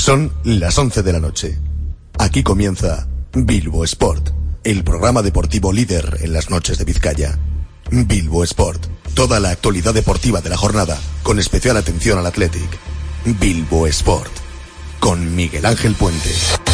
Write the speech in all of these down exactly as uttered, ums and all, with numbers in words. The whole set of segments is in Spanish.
Son las once de la noche. Aquí comienza Bilbo Sport, el programa deportivo líder en las noches de Vizcaya. Bilbo Sport, toda la actualidad deportiva de la jornada, con especial atención al Athletic. Bilbo Sport, con Miguel Ángel Puente.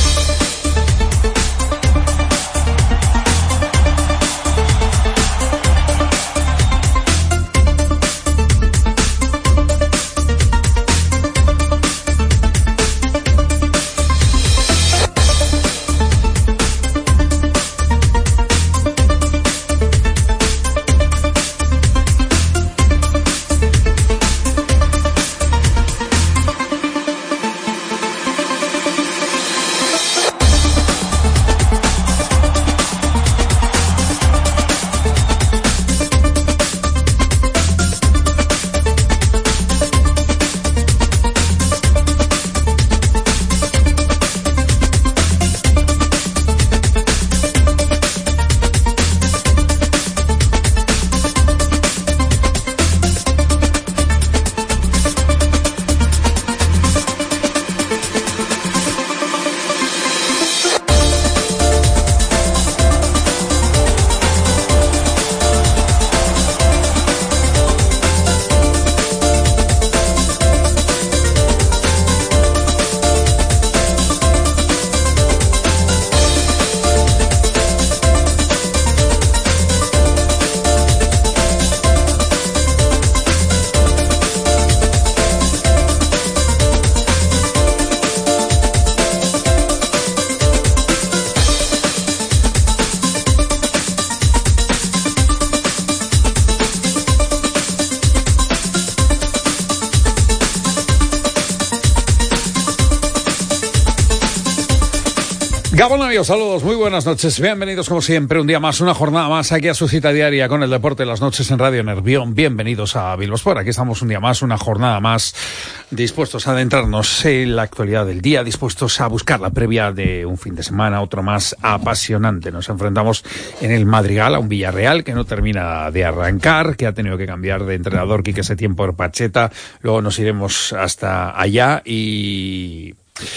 Gabón, amigos, saludos, muy buenas noches, bienvenidos como siempre, un día más, una jornada más aquí a su cita diaria con el deporte de las noches en Radio Nervión. Bienvenidos a Bilbo Sport, aquí estamos un día más, una jornada más, dispuestos a adentrarnos en la actualidad del día, dispuestos a buscar la previa de un fin de semana, otro más apasionante. Nos enfrentamos en el Madrigal a un Villarreal que no termina de arrancar, que ha tenido que cambiar de entrenador Quique Setién por Pacheta, luego nos iremos hasta allá y...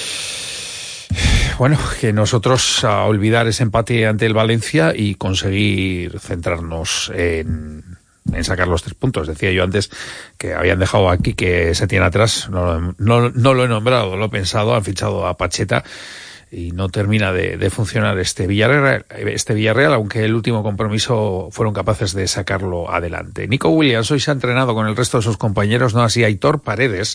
Bueno, que nosotros a olvidar ese empate ante el Valencia y conseguir centrarnos en, en sacar los tres puntos. Decía yo antes que habían dejado aquí que se tiene atrás, no, no, no lo he nombrado, lo he pensado, han fichado a Pacheta y no termina de, de funcionar este Villarreal, este Villarreal, aunque el último compromiso fueron capaces de sacarlo adelante. Nico Williams hoy se ha entrenado con el resto de sus compañeros, no así Aitor Paredes,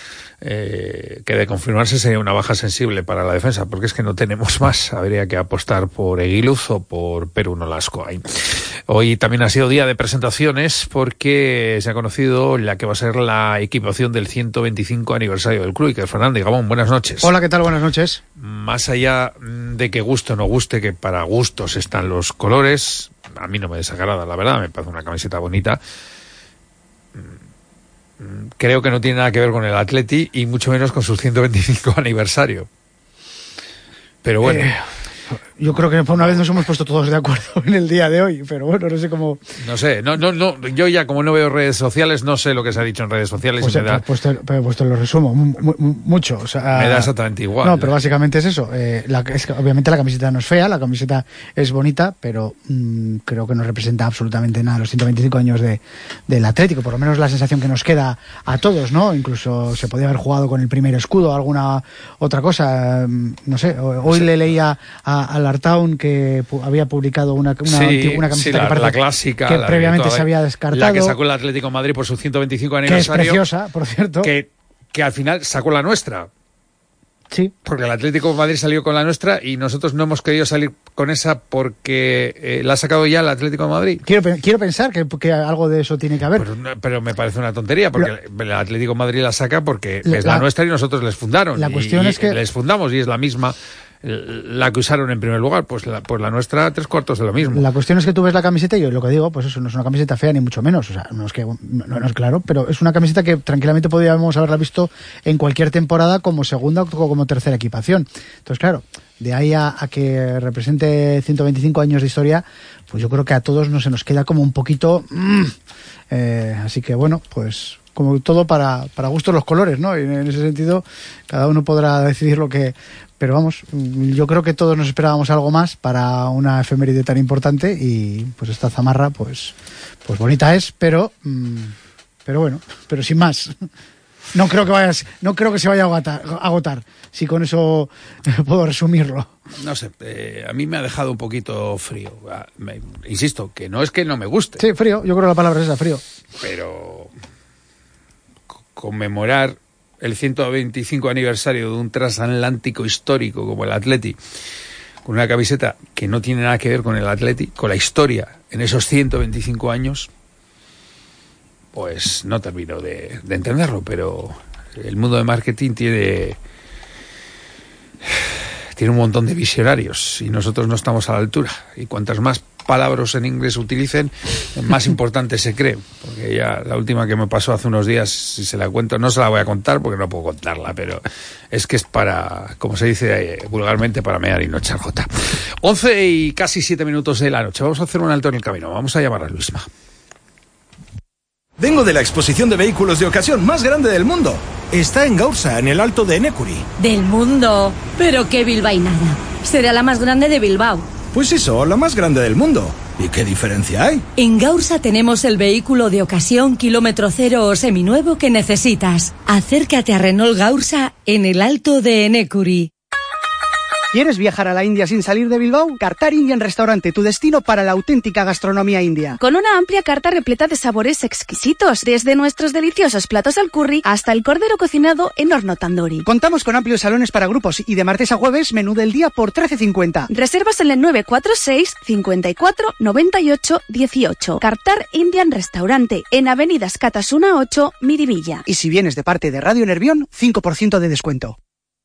Eh, que de confirmarse sería una baja sensible para la defensa, porque es que no tenemos más. Habría que apostar por Eguiluz o por Perú Nolasco. Hoy también ha sido día de presentaciones porque se ha conocido la que va a ser la equipación del ciento veinticinco aniversario del club. Iker Fernández, Gabón, buenas noches. Hola, ¿qué tal? Buenas noches. Más allá de que guste o no guste, que para gustos están los colores, a mí no me desagrada, la verdad, me parece una camiseta bonita. Creo que no tiene nada que ver con el Atleti y mucho menos con su ciento veinticinco aniversario. Pero bueno. Eh, yo creo que por una vez nos hemos puesto todos de acuerdo en el día de hoy, pero bueno, no sé cómo... No sé, no, no, no, yo ya como no veo redes sociales, no sé lo que se ha dicho en redes sociales. Pues, y me da... pues, te, pues te lo resumo, mu- mu- mucho. O sea, me da exactamente igual. No, pero básicamente es eso. Eh, la, es que obviamente la camiseta no es fea, la camiseta es bonita, pero mmm, creo que no representa absolutamente nada los ciento veinticinco años de, del Atlético, por lo menos la sensación que nos queda a todos, ¿no? Incluso se podía haber jugado con el primer escudo o alguna otra cosa, no sé. Hoy sí. Le leía a, a Lartaun que pu- había publicado una, una, sí, una camiseta sí, la, que, la clásica, que la previamente toda, se había descartado. La que sacó el Atlético de Madrid por su ciento veinticinco aniversario. Que es preciosa, por cierto. Que, que al final sacó la nuestra. Sí. Porque el Atlético de Madrid salió con la nuestra y nosotros no hemos querido salir con esa porque eh, la ha sacado ya el Atlético de Madrid. Quiero, quiero pensar que, que algo de eso tiene que haber. Pero, pero me parece una tontería porque la, el Atlético de Madrid la saca porque la, es la, la nuestra y nosotros les fundaron. La cuestión y, es que... les fundamos y es la misma la que usaron en primer lugar, pues la, pues la nuestra tres cuartos de lo mismo. La cuestión es que tú ves la camiseta y yo lo que digo, pues eso no es una camiseta fea ni mucho menos, o sea, no es que no, no es claro, pero es una camiseta que tranquilamente podríamos haberla visto en cualquier temporada como segunda o como tercera equipación. Entonces, claro, De ahí a, a que represente ciento veinticinco años de historia, pues yo creo que a todos nos se nos queda como un poquito... Mmm, eh, así que bueno, pues como todo para, para gustos los colores, ¿no? Y en ese sentido, cada uno podrá decidir lo que... Pero vamos, yo creo que todos nos esperábamos algo más para una efeméride tan importante y pues esta zamarra, pues, pues bonita es, pero... Mmm, pero bueno, pero sin más. No creo que vayas, no creo que se vaya a agotar, a agotar si con eso puedo resumirlo. No sé, eh, a mí me ha dejado un poquito frío. Me, insisto, que no es que no me guste. Sí, frío, yo creo que la palabra es esa, frío. Pero conmemorar el ciento veinticinco aniversario de un transatlántico histórico como el Atleti, con una camiseta que no tiene nada que ver con el Atleti, con la historia en esos ciento veinticinco años, pues no termino de, de entenderlo, pero el mundo de marketing tiene, tiene un montón de visionarios y nosotros no estamos a la altura. Y cuantas más palabras en inglés utilicen, más importante se cree. Porque ya la última que me pasó hace unos días, si se la cuento, no se la voy a contar porque no puedo contarla, pero es que es para, como se dice vulgarmente, para mear y no echar jota. once y casi siete minutos de la noche. Vamos a hacer un alto en el camino. Vamos a llamar a Luisma. Vengo de la exposición de vehículos de ocasión más grande del mundo. Está en Gaursa, en el Alto de Enekuri. ¿Del mundo? Pero qué bilbainada. Será la más grande de Bilbao. Pues eso, la más grande del mundo. ¿Y qué diferencia hay? En Gaursa tenemos el vehículo de ocasión kilómetro cero o seminuevo que necesitas. Acércate a Renault Gaursa en el Alto de Enekuri. ¿Quieres viajar a la India sin salir de Bilbao? Kartar Indian Restaurante, tu destino para la auténtica gastronomía india. Con una amplia carta repleta de sabores exquisitos, desde nuestros deliciosos platos al curry hasta el cordero cocinado en horno tandoori. Contamos con amplios salones para grupos y de martes a jueves menú del día por trece cincuenta. Reservas en el nueve cuatro seis, cincuenta y cuatro, noventa y ocho, dieciocho. Kartar Indian Restaurante, en Avenida Escatasuna ocho, Miribilla. Y si vienes de parte de Radio Nervión, cinco por ciento de descuento.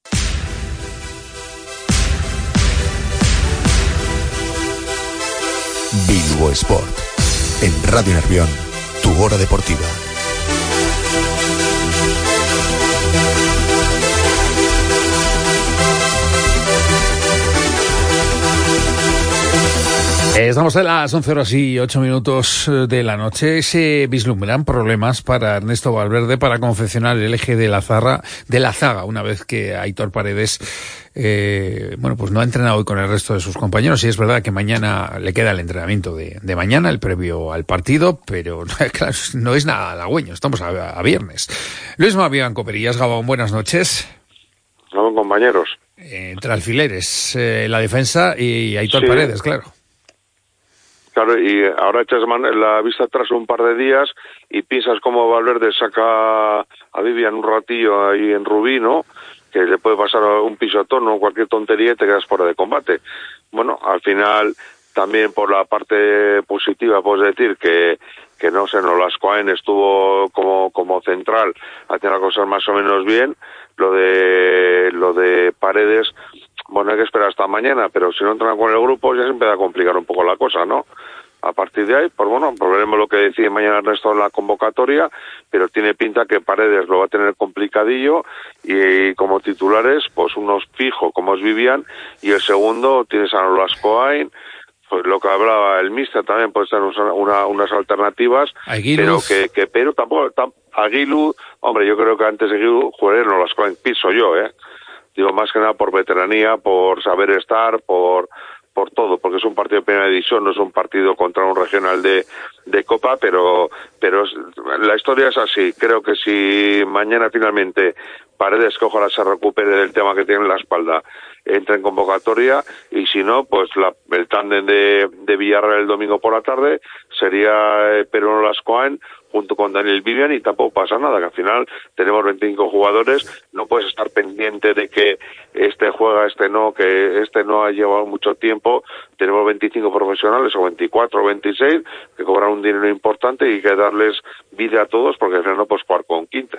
Bilbo Sport, en Radio Nervión, tu hora deportiva. Estamos en las once horas y ocho minutos de la noche. Se vislumbran problemas para Ernesto Valverde para confeccionar el eje de la zaga, de la zaga una vez que Aitor Paredes eh, bueno, pues no ha entrenado hoy con el resto de sus compañeros. Y es verdad que mañana le queda el entrenamiento de, de mañana, el previo al partido, pero claro, no es nada halagüeño, estamos a, a viernes. Luis Mavián Coperillas, Gabón, buenas noches. No, compañeros. Eh, entre alfileres, eh, la defensa y Aitor sí. Paredes, claro. Claro, y ahora echas la vista atrás un par de días y piensas cómo Valverde saca a Vivian un ratillo ahí en Rubí, ¿no? Que le puede pasar un pisotón o cualquier tontería y te quedas fuera de combate. Bueno, al final, también por la parte positiva, puedes decir que, que no sé, Nolascoain estuvo como, como central, haciendo las cosas más o menos bien. Lo de, lo de Paredes, bueno, hay que esperar hasta mañana, pero si no entran con el grupo ya se empieza a complicar un poco la cosa, ¿no? A partir de ahí, pues bueno, pues veremos lo que decide mañana Ernesto en la convocatoria, pero tiene pinta que Paredes lo va a tener complicadillo y como titulares, pues unos fijo como es Vivian y el segundo tienes a Nolascoain, pues lo que hablaba el míster también puede ser una, una, unas alternativas, Aguiluz. pero que, que pero tampoco, tam, Aguiluz, hombre, yo creo que antes de Aguiluz jugaría Nolascoain, pienso yo, eh. Digo, más que nada por veteranía, por saber estar, por por todo, porque es un partido de primera división, no es un partido contra un regional de, de Copa, pero pero la historia es así. Creo que si mañana finalmente Paredes, que ojalá se recupere del tema que tiene en la espalda, entra en convocatoria, y si no, pues la, el tándem de, de Villarreal el domingo por la tarde sería eh, Pedro Nolascoain junto con Daniel Vivian, y tampoco pasa nada, que al final tenemos veinticinco jugadores, no puedes estar pendiente de que este juega, este no, que este no ha llevado mucho tiempo. Tenemos veinticinco profesionales, o veinticuatro o veintiséis, que cobran un dinero importante y hay que darles vida a todos, porque al final no puedes jugar con quince.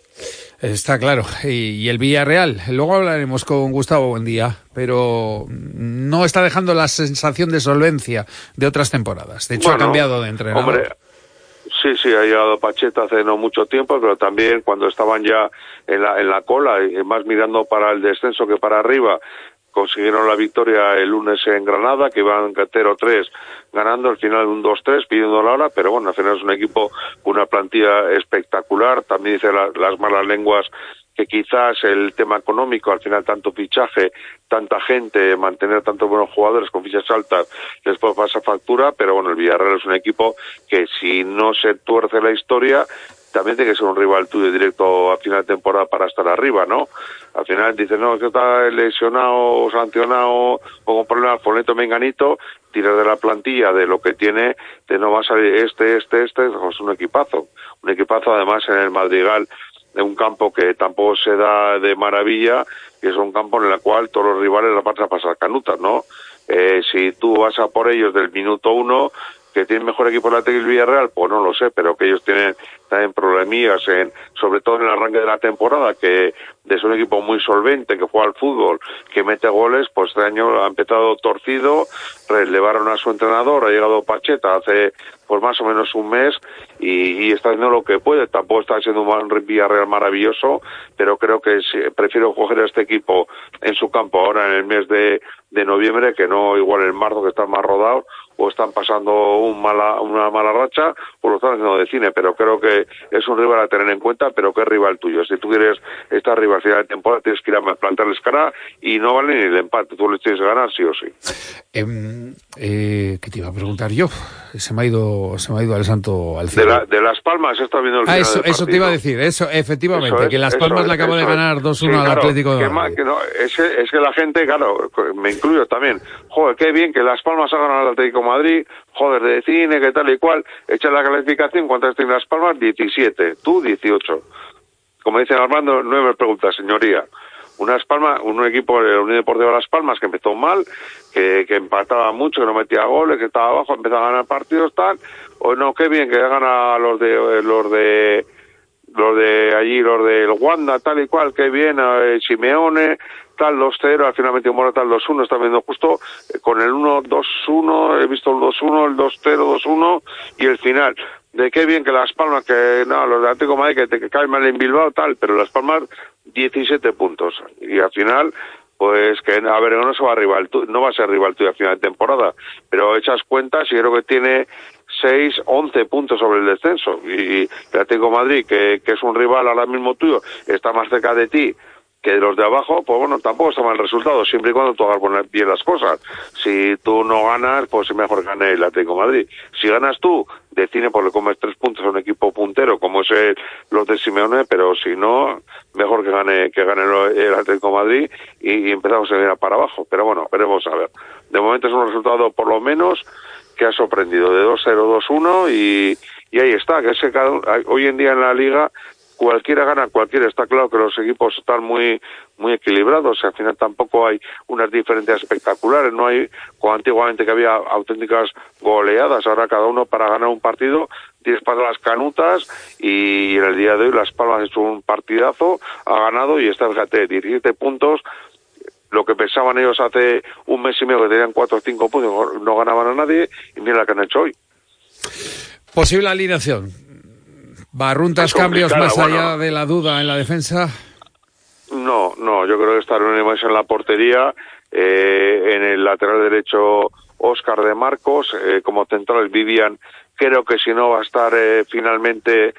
Está claro. Y, y el Villarreal, luego hablaremos con Gustavo Buendía, pero no está dejando la sensación de solvencia de otras temporadas. De hecho, bueno, ha cambiado de entrenador. Hombre, sí, sí, ha llegado Pacheta hace no mucho tiempo, pero también cuando estaban ya en la, en la cola, y más mirando para el descenso que para arriba, consiguieron la victoria el lunes en Granada, que iban cero tres ganando, al final un dos tres pidiendo la hora, pero bueno, al final es un equipo con una plantilla espectacular. También dice la, las malas lenguas que quizás el tema económico, al final tanto fichaje, tanta gente, mantener tantos buenos jugadores con fichas altas, les puede pasar factura, pero bueno, el Villarreal es un equipo que si no se tuerce la historia, también tiene que ser un rival tuyo directo a final de temporada para estar arriba, ¿no? Al final dicen, no, es que está lesionado, sancionado o con problemas, Foneto, Menganito, tiras de la plantilla de lo que tiene, de no va a salir este, este, este, es un equipazo. Un equipazo además en el Madrigal, de un campo que tampoco se da de maravilla, y es un campo en el cual todos los rivales la van a pasar canutas, ¿no? Eh, si tú vas a por ellos del minuto uno, que tienen mejor equipo el Atlético y el Villarreal, pues no lo sé, pero que ellos tienen también problemillas, en, sobre todo en el arranque de la temporada, que de ser un equipo muy solvente, que juega al fútbol, que mete goles, pues este año ha empezado torcido, relevaron a su entrenador, ha llegado Pacheta hace pues más o menos un mes y, y está haciendo lo que puede. Tampoco está siendo un Villarreal maravilloso, pero creo que si, prefiero coger a este equipo en su campo ahora en el mes de, de noviembre, que no igual en marzo, que están más rodados o están pasando un mala, una mala racha o lo están haciendo de cine, pero creo que es un rival a tener en cuenta, pero que es rival tuyo. Si tú quieres estar arriba al final de temporada, tienes que ir a plantarles cara y no vale ni el empate, tú les tienes que ganar sí o sí. Eh, eh, ¿Qué te iba a preguntar yo? Se me ha ido, se me ha ido al santo al cielo. De, la, de Las Palmas está viendo el ah, final eso, del eso te iba a decir, eso, efectivamente, eso es, que Las Palmas le acaba de ganar dos uno sí, al claro, Atlético de Madrid. Que, no, es, que, es que la gente, claro, me incluyo también, joder, qué bien que Las Palmas ha ganado al Atlético de Madrid, joder, de cine, que tal y cual, echa la calificación, ¿cuántas tiene Las Palmas? diecisiete, tú dieciocho. Como dice Armando, no me preguntas, señoría. Unas Palmas, un equipo de la Unión Deportiva Las Palmas que empezó mal, que, que empataba mucho, que no metía goles, que estaba abajo, empezó a ganar partidos, tal, o no, qué bien que hagan a los de, los de, los de allí, los del Wanda, tal y cual, qué bien, eh, Simeone, tal, dos cero, al final metió Morata el dos uno, está viendo justo eh, con el uno dos uno, he visto el dos uno, el dos cero, dos uno, y el final. De qué bien que Las Palmas, que no, los de Atlético de Madrid, que te que caen mal en Bilbao, tal, pero Las Palmas, diecisiete puntos. Y al final, pues que, a ver, no se va a rival, no va a ser rival tuyo a final de temporada, pero echas cuentas y creo que tiene seis, once puntos sobre el descenso. Y el Atlético de Madrid, que, que es un rival ahora mismo tuyo, está más cerca de ti que de los de abajo, pues bueno, tampoco está mal el resultado, siempre y cuando tú hagas poner bien las cosas. Si tú no ganas, pues mejor gane el Atlético de Madrid. Si ganas tú, de cine, pues le comes tres puntos a un equipo puntero, como es el, los de Simeone, pero si no, mejor que gane que gane el Atlético de Madrid y, y empezamos a ir para abajo. Pero bueno, veremos a ver. De momento es un resultado, por lo menos, que ha sorprendido, de dos cero, dos uno, y, y ahí está, que ese, hoy en día en la Liga cualquiera gana, cualquiera. Está claro que los equipos están muy muy equilibrados, al final tampoco hay unas diferencias espectaculares, no hay como antiguamente que había auténticas goleadas, ahora cada uno para ganar un partido tienes para las canutas y en el día de hoy Las Palmas ha hecho un partidazo, ha ganado y está, fíjate, diecisiete puntos, lo que pensaban ellos hace un mes y medio que tenían cuatro o cinco puntos, no ganaban a nadie y mira la que han hecho hoy. Posible alineación. ¿Barruntas cambios más allá bueno, de la duda en la defensa? No, no, yo creo que está unánime en la portería, eh, en el lateral derecho Óscar de Marcos, eh, como central Vivian, creo que si no va a estar eh, finalmente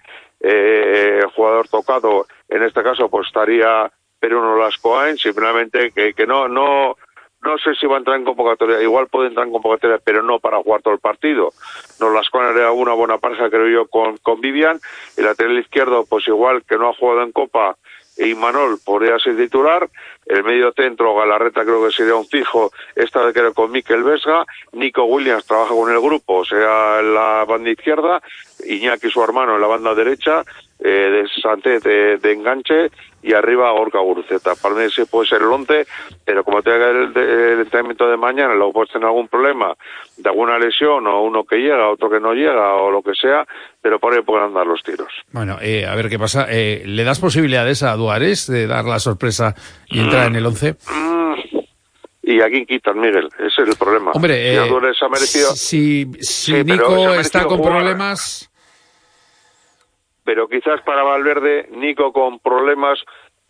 eh, el jugador tocado, en este caso pues estaría Peruno Lascoain, simplemente que, que no, no, no sé si va a entrar en convocatoria, igual puede entrar en convocatoria, pero no para jugar todo el partido. No, Lascoain era una buena pareja, creo yo, con, con Vivian. El lateral izquierdo, pues igual que no ha jugado en Copa, e Imanol podría ser titular. El medio centro, Galarreta creo que sería un fijo, esta vez creo con Mikel Vesga. Nico Williams trabaja con el grupo, o sea, en la banda izquierda. Iñaki, su hermano, en la banda derecha. Eh, de Santé de, de enganche y arriba Gorka Guruceta. Para mí ese puede ser el once, pero como tenga el, el entrenamiento de mañana, luego puedes tener algún problema de alguna lesión o uno que llega, otro que no llega o lo que sea, pero por ahí pueden andar los tiros. Bueno, eh, a ver qué pasa. Eh, ¿Le das posibilidades a Duárez de dar la sorpresa y entrar mm. en el once? Mm. ¿Y a quién quitan, Miguel? Ese es el problema. Hombre, eh, Duárez ha merecido... si, si sí, Nico está con jugar. problemas... Pero quizás para Valverde, Nico con problemas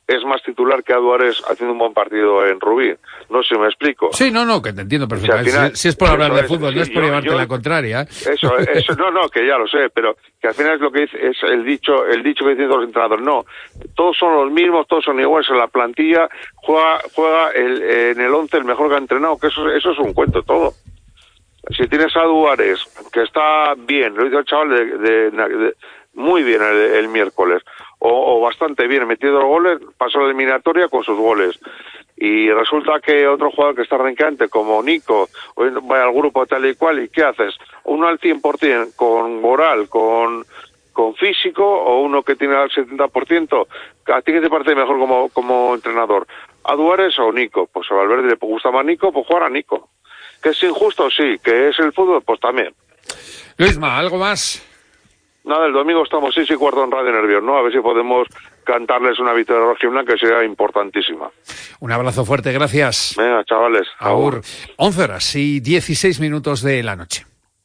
es más titular que Aduares haciendo un buen partido en Rubí. No sé si me explico. Sí, no, no, que te entiendo perfectamente. O sea, al final, si, si es por hablar de fútbol, sí, no es por yo, llevarte yo, la contraria. Eso, eso, no, no, que ya lo sé, pero que al final es lo que dice, es el dicho, el dicho que dicen los entrenadores. No, todos son los mismos, todos son iguales en la plantilla, juega, juega el, en el once el mejor que ha entrenado, que eso, eso es un cuento todo. Si tienes a Duárez, que está bien, lo hizo el chaval de, de, de, muy bien el, el miércoles, o, o bastante bien, metido los goles, pasó la eliminatoria con sus goles. Y resulta que otro jugador que está arrancante, como Nico, va al grupo tal y cual, ¿y qué haces? Uno al cien por ciento con moral, con, con físico, o uno que tiene al setenta por ciento. ¿A ti qué te parece mejor como, como entrenador? ¿A Duárez o Nico? Pues a Valverde le gusta más Nico, pues jugar a Nico. ¿Que es injusto? Sí. ¿Que es el fútbol? Pues también. Luisma, ¿algo más? Nada, el domingo estamos seis y cuarto en Radio Nervios, ¿no? A ver si podemos cantarles una victoria rojiblanca que sea importantísima. Un abrazo fuerte, gracias. Venga, chavales. Agur. once horas y dieciséis minutos de la noche.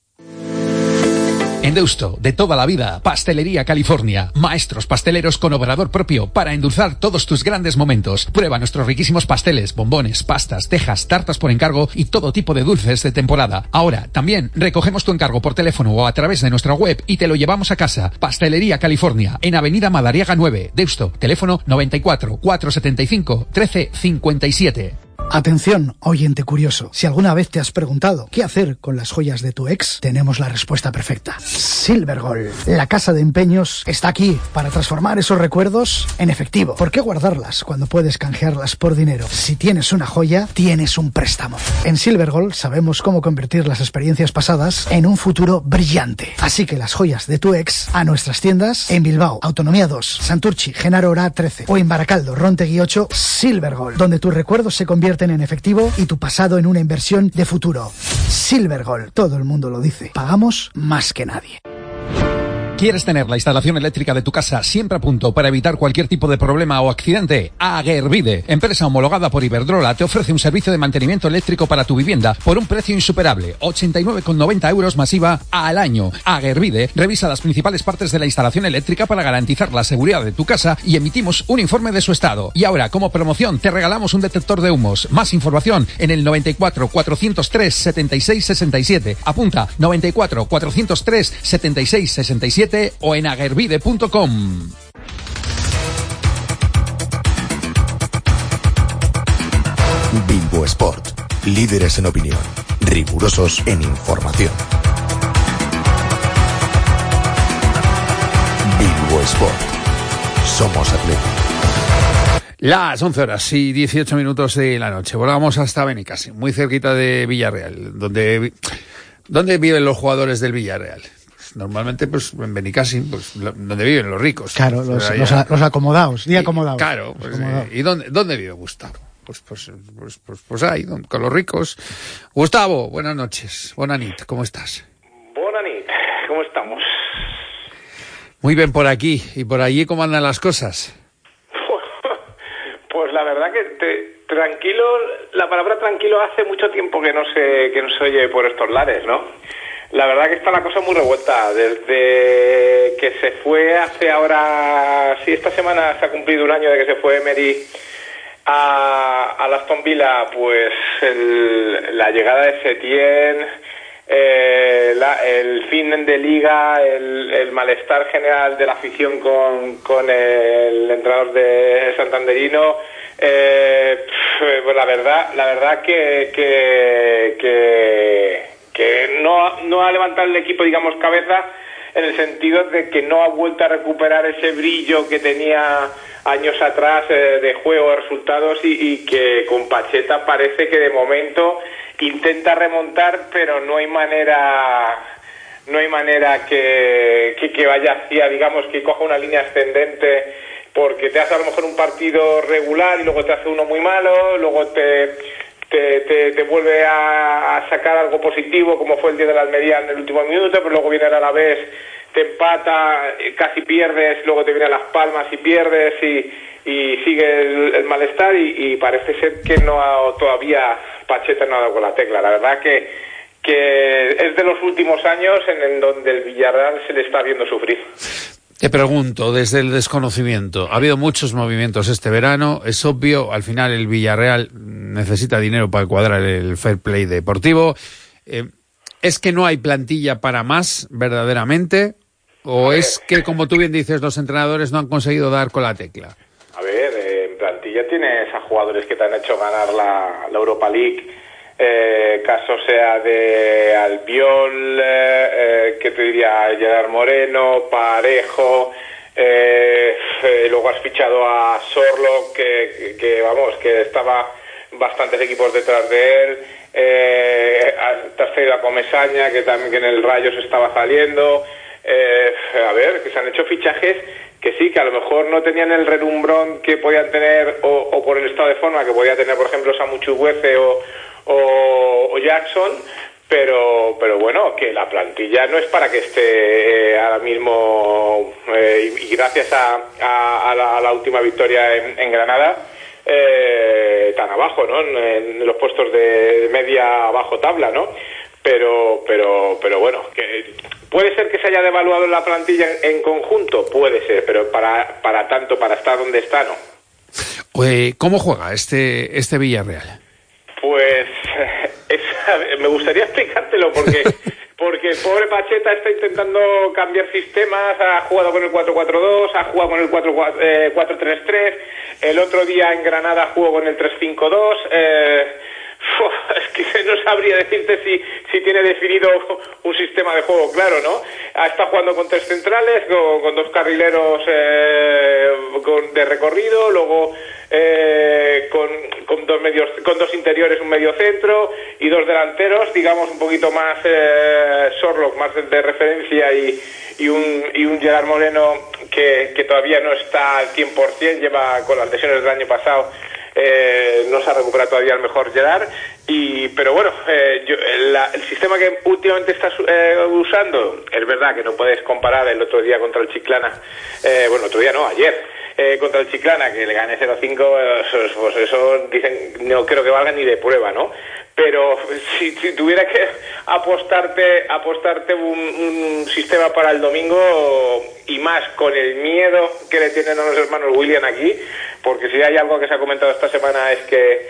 En Deusto, de toda la vida, Pastelería California. Maestros pasteleros con obrador propio para endulzar todos tus grandes momentos. Prueba nuestros riquísimos pasteles, bombones, pastas, tejas, tartas por encargo y todo tipo de dulces de temporada. Ahora, también recogemos tu encargo por teléfono o a través de nuestra web y te lo llevamos a casa. Pastelería California, en Avenida Madariaga nueve, Deusto. Teléfono noventa y cuatro, cuatrocientos setenta y cinco, trece cincuenta y siete. Atención, oyente curioso. Si alguna vez te has preguntado qué hacer con las joyas de tu ex, tenemos la respuesta perfecta. Silver Gold, la casa de empeños, está aquí para transformar esos recuerdos en efectivo. ¿Por qué guardarlas cuando puedes canjearlas por dinero? Si tienes una joya, tienes un préstamo. En Silver Gold sabemos cómo convertir las experiencias pasadas en un futuro brillante. Así que las joyas de tu ex a nuestras tiendas en Bilbao, Autonomía dos, Santurchi, Genaro Ora trece o en Baracaldo, Rontegui ocho, Silver Gold, donde tus recuerdos se convierten en efectivo y tu pasado en una inversión de futuro. Silver Gold, todo el mundo lo dice. Pagamos más que nadie. ¿Quieres tener la instalación eléctrica de tu casa siempre a punto para evitar cualquier tipo de problema o accidente? Agerbide, empresa homologada por Iberdrola, te ofrece un servicio de mantenimiento eléctrico para tu vivienda por un precio insuperable, ochenta y nueve con noventa euros masiva al año. Agerbide revisa las principales partes de la instalación eléctrica para garantizar la seguridad de tu casa y emitimos un informe de su estado. Y ahora, como promoción, te regalamos un detector de humos. Más información en el noventa y cuatro, cuatrocientos tres, setenta y seis sesenta y siete. Apunta noventa y cuatro, cuatrocientos tres, setenta y seis sesenta y siete o en agerbide punto com. Bilbo Sport, líderes en opinión, rigurosos en información. Bilbo Sport, somos atletas. Las once horas y dieciocho minutos de la noche. Volamos hasta Benicassim, muy cerquita de Villarreal, donde, donde viven los jugadores del Villarreal. Normalmente, pues, en Benicassim, pues, donde viven los ricos. Claro, los, allá, los, los acomodados, di acomodados. Y, claro, pues, acomodados. Eh, ¿y dónde, dónde vive Gustavo? Pues, pues, pues, pues, pues ahí, con los ricos. Gustavo, buenas noches. Buenas nit, ¿cómo estás? Buenas nit, ¿cómo estamos? Muy bien por aquí. ¿Y por allí cómo andan las cosas? Pues la verdad que te, tranquilo, la palabra tranquilo hace mucho tiempo que no se, que no se oye por estos lares, ¿no? La verdad que está la cosa muy revuelta. Desde que se fue hace ahora... Sí, esta semana se ha cumplido un año de que se fue Emery a, a Aston Villa, pues el, la llegada de Setién, eh, la, el fin de liga, el, el malestar general de la afición con, con el entrenador de Santanderino... Eh, pues la verdad, la verdad que... que, que que no, no ha levantado el equipo, digamos, cabeza, en el sentido de que no ha vuelto a recuperar ese brillo que tenía años atrás eh, de juego, de resultados, y, y que con Pacheta parece que de momento intenta remontar, pero no hay manera no hay manera que, que, que vaya hacia, digamos, que coja una línea ascendente, porque te hace a lo mejor un partido regular y luego te hace uno muy malo, luego te... Te, te, te vuelve a, a sacar algo positivo, como fue el día de la Almería en el último minuto, pero luego viene a la vez, te empata, casi pierdes, luego te viene a Las Palmas y pierdes, y, y sigue el, el malestar, y, y parece ser que no ha, todavía Pacheta no ha dado con la tecla. La verdad que, que es de los últimos años en, en donde el Villarreal se le está viendo sufrir. Te pregunto, desde el desconocimiento, ha habido muchos movimientos este verano, es obvio, al final el Villarreal necesita dinero para cuadrar el fair play deportivo. Eh, ¿Es que no hay plantilla para más, verdaderamente? ¿O es que, como tú bien dices, los entrenadores no han conseguido dar con la tecla? A ver, eh, en plantilla tienes a jugadores que te han hecho ganar la, la Europa League, eh, caso sea de Albiol, eh, eh, que te diría Gerard Moreno, Parejo, eh, eh, luego has fichado a Sorlock, que, que, que vamos, que estaba bastantes equipos detrás de él, eh, te has traído a Comesaña, que también que en el Rayo se estaba saliendo, eh, a ver, que se han hecho fichajes que sí, que a lo mejor no tenían el relumbrón que podían tener, o, o por el estado de forma que podía tener, por ejemplo, Samu Chukwueze o, o, o Jackson, pero pero bueno, que la plantilla no es para que esté eh, ahora mismo, eh, y, y gracias a, a, a, la, a la última victoria en, en Granada, eh, tan abajo, ¿no? En, en los puestos de media bajo tabla, ¿no? Pero, pero, pero bueno, que puede ser que se haya devaluado la plantilla en, en conjunto, puede ser, pero para, para tanto, para estar donde está, no. Eh, ¿Cómo juega este, este Villarreal? Pues es, me gustaría explicártelo porque porque el pobre Pacheta está intentando cambiar sistemas, ha jugado con el cuatro cuatro dos, ha jugado con el cuatro tres tres, el otro día en Granada jugó con el tres cinco dos, eh, es que no sabría decirte si, si tiene definido un sistema de juego claro, ¿no? Está jugando con tres centrales, con, con dos carrileros eh, con, de recorrido, luego eh, con, con dos medios, con dos interiores, un medio centro y dos delanteros, digamos un poquito más eh, Sorlock, más de, de referencia, y, y un y un Gerard Moreno que, que todavía no está al cien por ciento, lleva con las lesiones del año pasado. Eh, no se ha recuperado todavía el mejor Gerard, y pero bueno, eh, yo, la, el sistema que últimamente estás eh, usando, es verdad que no puedes comparar el otro día contra el Chiclana, eh, bueno, otro día no, ayer, eh, contra el Chiclana, que le gane cero cinco, eh, pues eso dicen, no creo que valga ni de prueba, ¿no? Pero si, si tuviera que apostarte apostarte un, un sistema para el domingo, y más con el miedo que le tienen a los hermanos William aquí, porque si hay algo que se ha comentado esta semana es que,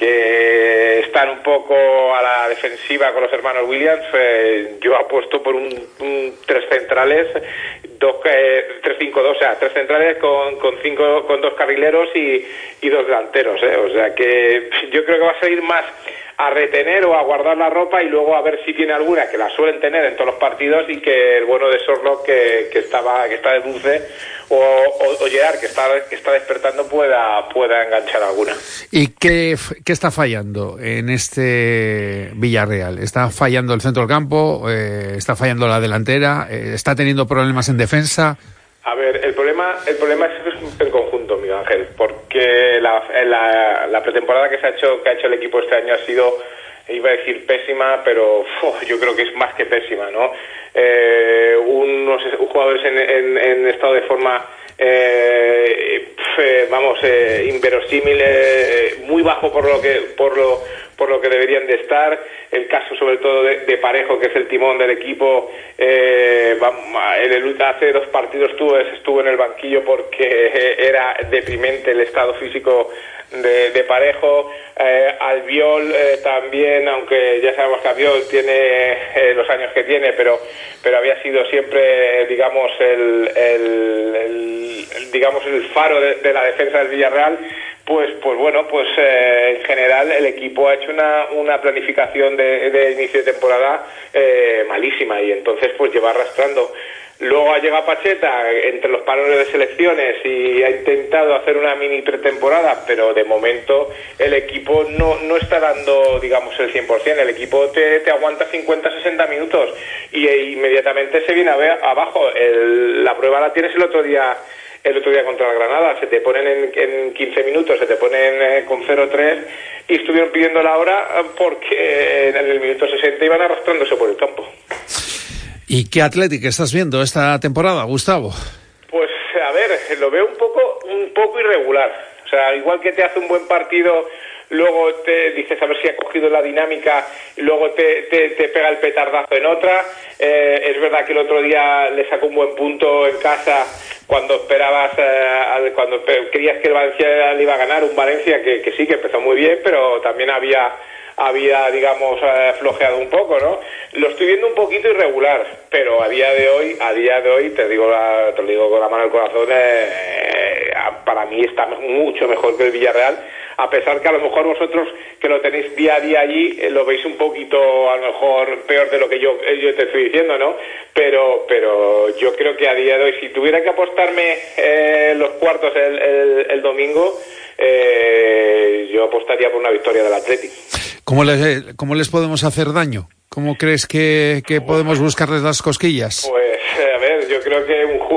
que están un poco a la defensiva con los hermanos Williams, eh, yo apuesto por un, un tres centrales, dos, eh, tres cinco dos, o sea, tres centrales con, con cinco, con dos carrileros y, y dos delanteros, eh, o sea que yo creo que va a salir más a retener o a guardar la ropa y luego a ver si tiene alguna, que la suelen tener en todos los partidos, y que el bueno de Sorlock, que, que estaba que está de dulce, o, o, o Gerard, que está que está despertando, pueda pueda enganchar alguna. ¿Y qué, qué está fallando en este Villarreal? ¿Está fallando el centro del campo? Eh, ¿Está fallando la delantera? Eh, ¿Está teniendo problemas en defensa? A ver, el problema el problema es en conjunto, Miguel Ángel, porque la, la, la pretemporada que se ha hecho que ha hecho el equipo este año ha sido, iba a decir pésima, pero uf, yo creo que es más que pésima, ¿no? Eh, unos jugadores en, en, en estado de forma, eh, eh, vamos, eh, inverosímil, eh, muy bajo por lo que por lo por lo que deberían de estar. El caso sobre todo de, de Parejo, que es el timón del equipo, eh, en el, hace dos partidos estuvo, estuvo en el banquillo porque era deprimente el estado físico de, de Parejo. eh, Albiol eh, también, aunque ya sabemos que Albiol tiene eh, los años que tiene, pero pero había sido siempre, digamos, el, el, el, el digamos el faro de, de la defensa del Villarreal. Pues, pues bueno, pues eh, en general el equipo ha hecho una, una planificación de, de inicio de temporada eh, malísima, y entonces pues lleva arrastrando. Luego ha llegado Pacheta entre los parones de selecciones y ha intentado hacer una mini pretemporada, pero de momento el equipo no, no está dando, digamos, el cien por ciento. El equipo te, te aguanta cincuenta a sesenta minutos y e inmediatamente se viene a ver abajo. El, la prueba la tienes el otro día el otro día contra la Granada. Se te ponen en, en quince minutos, se te ponen eh, con cero tres, y estuvieron pidiendo la hora porque en el minuto sesenta iban arrastrándose por el campo. ¿Y qué Athletic estás viendo esta temporada, Gustavo? Pues a ver, lo veo un poco un poco irregular. O sea, igual que te hace un buen partido, luego te dices a ver si ha cogido la dinámica, y luego te, te, te pega el petardazo en otra. Eh, es verdad que el otro día le sacó un buen punto en casa cuando esperabas, eh, cuando creías que el Valencia le iba a ganar, un Valencia que, que sí, que empezó muy bien, pero también había, había digamos, eh, flojeado un poco, ¿no? Lo estoy viendo un poquito irregular, pero a día de hoy, a día de hoy, te digo, la, te lo digo con la mano al corazón, eh, para mí está mucho mejor que el Villarreal, a pesar que a lo mejor vosotros que lo tenéis día a día allí eh, lo veis un poquito a lo mejor peor de lo que yo, eh, yo te estoy diciendo, ¿no? Pero pero yo creo que a día de hoy, si tuviera que apostarme eh, los cuartos el, el, el domingo, eh, yo apostaría por una victoria del Athletic. ¿Cómo les, cómo les podemos hacer daño? ¿Cómo crees que, que podemos buscarles las cosquillas? Pues, a ver, yo creo que un,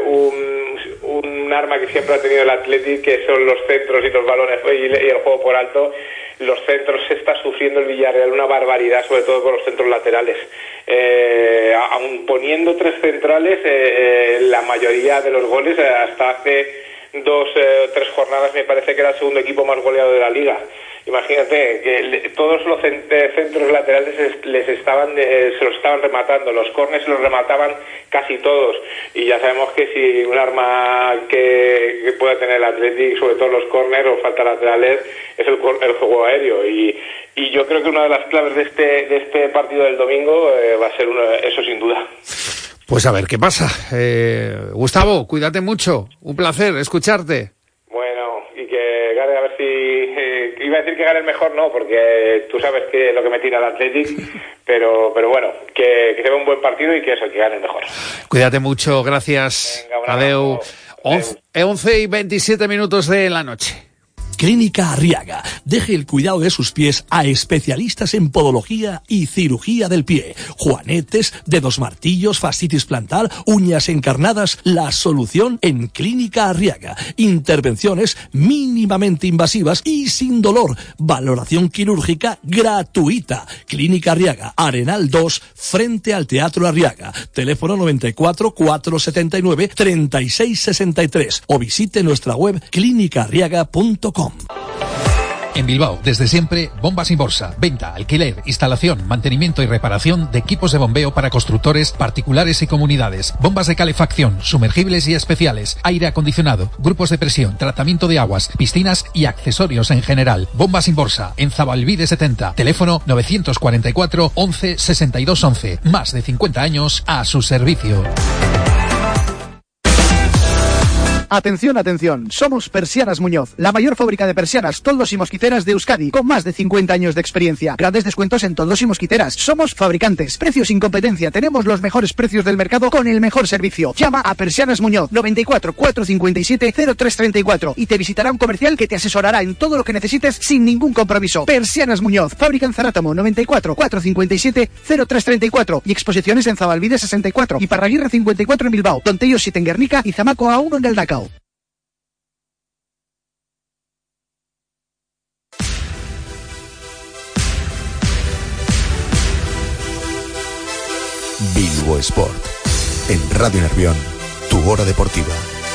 un, un arma que siempre ha tenido el Athletic, que son los centros y los balones y el juego por alto. Los centros se está sufriendo el Villarreal una barbaridad, sobre todo con los centros laterales. Eh, aun poniendo tres centrales, eh, la mayoría de los goles, eh, hasta hace dos o eh, tres jornadas, me parece que era el segundo equipo más goleado de la liga. Imagínate que le, todos los centros laterales es, les estaban eh, se los estaban rematando, los córners se los remataban casi todos, y ya sabemos que si un arma que, que pueda tener el Athletic, sobre todo los córners o falta laterales, es el, el juego aéreo, y, y yo creo que una de las claves de este de este partido del domingo eh, va a ser uno, eso sin duda. Pues a ver qué pasa. Eh, Gustavo, cuídate mucho, un placer escucharte. Bueno, y que gane, a ver si... Eh, iba a decir que gane el mejor, no, porque tú sabes que es lo que me tira el Athletic, pero pero bueno, que, que se vea un buen partido y que eso, que gane el mejor. Cuídate mucho, gracias. Venga, adeu. once y veintisiete minutos de la noche. Clínica Arriaga. Deje el cuidado de sus pies a especialistas en podología y cirugía del pie. Juanetes, dedos martillos, fascitis plantar, uñas encarnadas. La solución en Clínica Arriaga. Intervenciones mínimamente invasivas y sin dolor. Valoración quirúrgica gratuita. Clínica Arriaga, Arenal dos, frente al Teatro Arriaga. Teléfono noventa y cuatro, cuatrocientos setenta y nueve, treinta y seis sesenta y tres. O visite nuestra web clínica arriaga punto com. En Bilbao, desde siempre, Bombas Inborsa. Venta, alquiler, instalación, mantenimiento y reparación de equipos de bombeo para constructores, particulares y comunidades. Bombas de calefacción, sumergibles y especiales, aire acondicionado, grupos de presión, tratamiento de aguas, piscinas y accesorios en general. Bombas Inborsa, en Zabalbide setenta. Teléfono novecientos cuarenta y cuatro, once, sesenta y dos once. Más de cincuenta años a su servicio. Atención, atención, somos Persianas Muñoz, la mayor fábrica de persianas, toldos y mosquiteras de Euskadi, con más de cincuenta años de experiencia. Grandes descuentos en toldos y mosquiteras. Somos fabricantes, precios sin competencia, tenemos los mejores precios del mercado con el mejor servicio. Llama a Persianas Muñoz, noventa y cuatro, cuatrocientos cincuenta y siete, cero tres treinta y cuatro, y te visitará un comercial que te asesorará en todo lo que necesites sin ningún compromiso. Persianas Muñoz, fábrica en Zarátamo, noventa y cuatro, cuatrocientos cincuenta y siete, cero tres treinta y cuatro, y exposiciones en Zabalbide sesenta y cuatro, y Parraguirre cincuenta y cuatro en Bilbao, Tontellos siete en Guernica y Zamaco A uno en Galdacao. Bilbo Sport. En Radio Nervión, tu hora deportiva.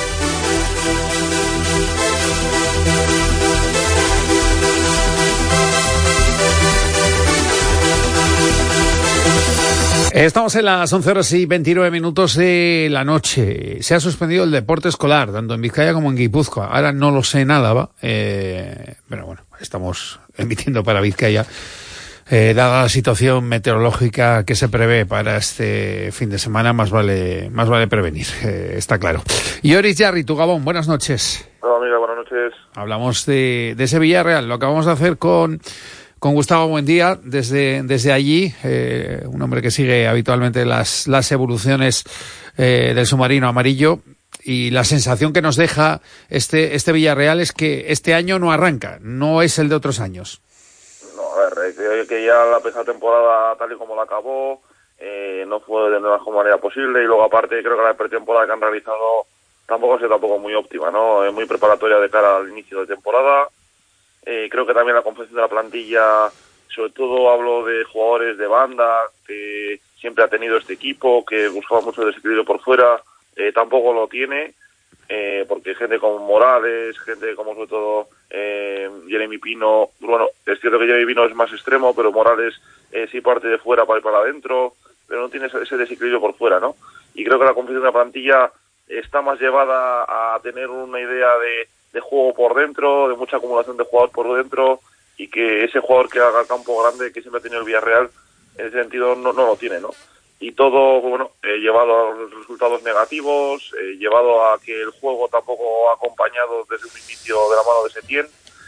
Estamos en las once horas y veintinueve minutos de la noche. Se ha suspendido el deporte escolar, tanto en Vizcaya como en Guipúzcoa. Ahora no lo sé nada, ¿va? Eh, pero bueno, estamos emitiendo para Vizcaya. Eh, dada la situación meteorológica que se prevé para este fin de semana, más vale más vale prevenir, eh, está claro. Y Oris Jarry, tu Gabón, buenas noches. Hola amiga, buenas noches. Hablamos de, de ese Villarreal, lo acabamos de hacer con, con Gustavo Buendía, desde, desde allí, eh, un hombre que sigue habitualmente las, las evoluciones eh, del submarino amarillo, y la sensación que nos deja este, este Villarreal es que este año no arranca, no es el de otros años. Que, que ya la pesada temporada tal y como la acabó eh, no fue de la mejor manera posible, y luego aparte creo que la pretemporada que han realizado tampoco ha sido tampoco muy óptima, ¿no? Es muy preparatoria de cara al inicio de temporada. Eh, creo que también la confección de la plantilla, sobre todo hablo de jugadores de banda que siempre ha tenido este equipo, que buscaba mucho desequilibrio por fuera, eh, tampoco lo tiene. Eh, porque gente como Morales, gente como sobre todo eh, Jeremy Pino, bueno, es cierto que Jeremy Pino es más extremo, pero Morales eh, sí parte de fuera para ir para adentro, pero no tiene ese, ese desequilibrio por fuera, ¿no? Y creo que la confección de la plantilla está más llevada a tener una idea de, de juego por dentro, de mucha acumulación de jugadores por dentro, y que ese jugador que haga campo grande que siempre ha tenido el Villarreal, en ese sentido no, no lo tiene, ¿no? Y todo, bueno, eh, llevado a los resultados negativos, eh, llevado a que el juego tampoco ha acompañado desde un inicio de la mano de Setién,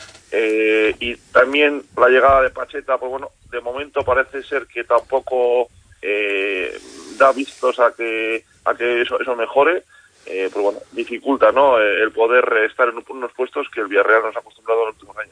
eh, y también la llegada de Pacheta, pues bueno, de momento parece ser que tampoco eh, da vistos a que a que eso, eso mejore, eh, pues bueno, dificulta, ¿no?, el poder estar en unos puestos que el Villarreal nos ha acostumbrado en los últimos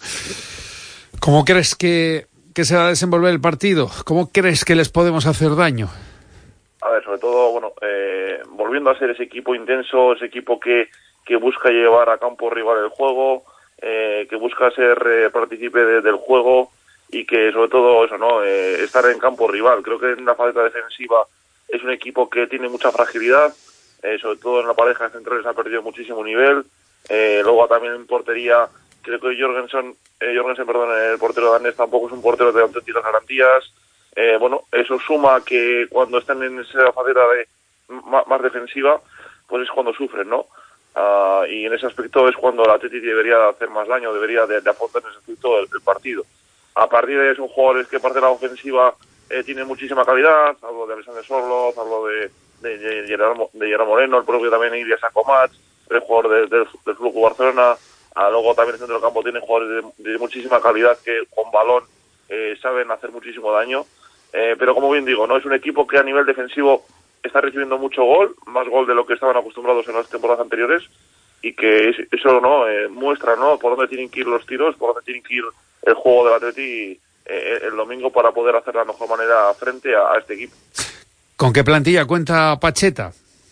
años. ¿Cómo crees que que se va a desenvolver el partido? ¿Cómo crees que les podemos hacer daño? A ver, sobre todo, bueno, eh, volviendo a ser ese equipo intenso, ese equipo que, que busca llevar a campo rival el juego, eh, que busca ser eh, partícipe de, del juego, y que sobre todo eso, ¿no?, eh, estar en campo rival. Creo que en la faceta defensiva es un equipo que tiene mucha fragilidad, eh, sobre todo en la pareja de centrales ha perdido muchísimo nivel, eh, luego también en portería. Creo que Jorgensen, eh, Jorgensen, perdón, el portero danés tampoco es un portero de auténticas garantías. Eh, bueno, eso suma que cuando están en esa faceta de más, más defensiva, pues es cuando sufren, ¿no? Uh, y en ese aspecto es cuando el Atleti debería hacer más daño, debería de, de aportar en ese aspecto el, el partido. A partir de ahí son jugadores que parte de la ofensiva eh, tienen muchísima calidad. Hablo de Alexander Sorloth, hablo de, de, de, Gerard, de Gerard Moreno, el propio también Ilyas Akomat, el jugador de, de, del Flujo Barcelona. Ah, luego también el centro del campo tiene jugadores de, de muchísima calidad que con balón eh, saben hacer muchísimo daño, eh, pero como bien digo, no es un equipo que a nivel defensivo está recibiendo mucho gol, más gol de lo que estaban acostumbrados en las temporadas anteriores, y que es, eso no eh, muestra, ¿no?, por dónde tienen que ir los tiros, por dónde tienen que ir el juego del Atleti eh, el domingo para poder hacer la mejor manera frente a, a este equipo. ¿Con qué plantilla cuenta Pacheta?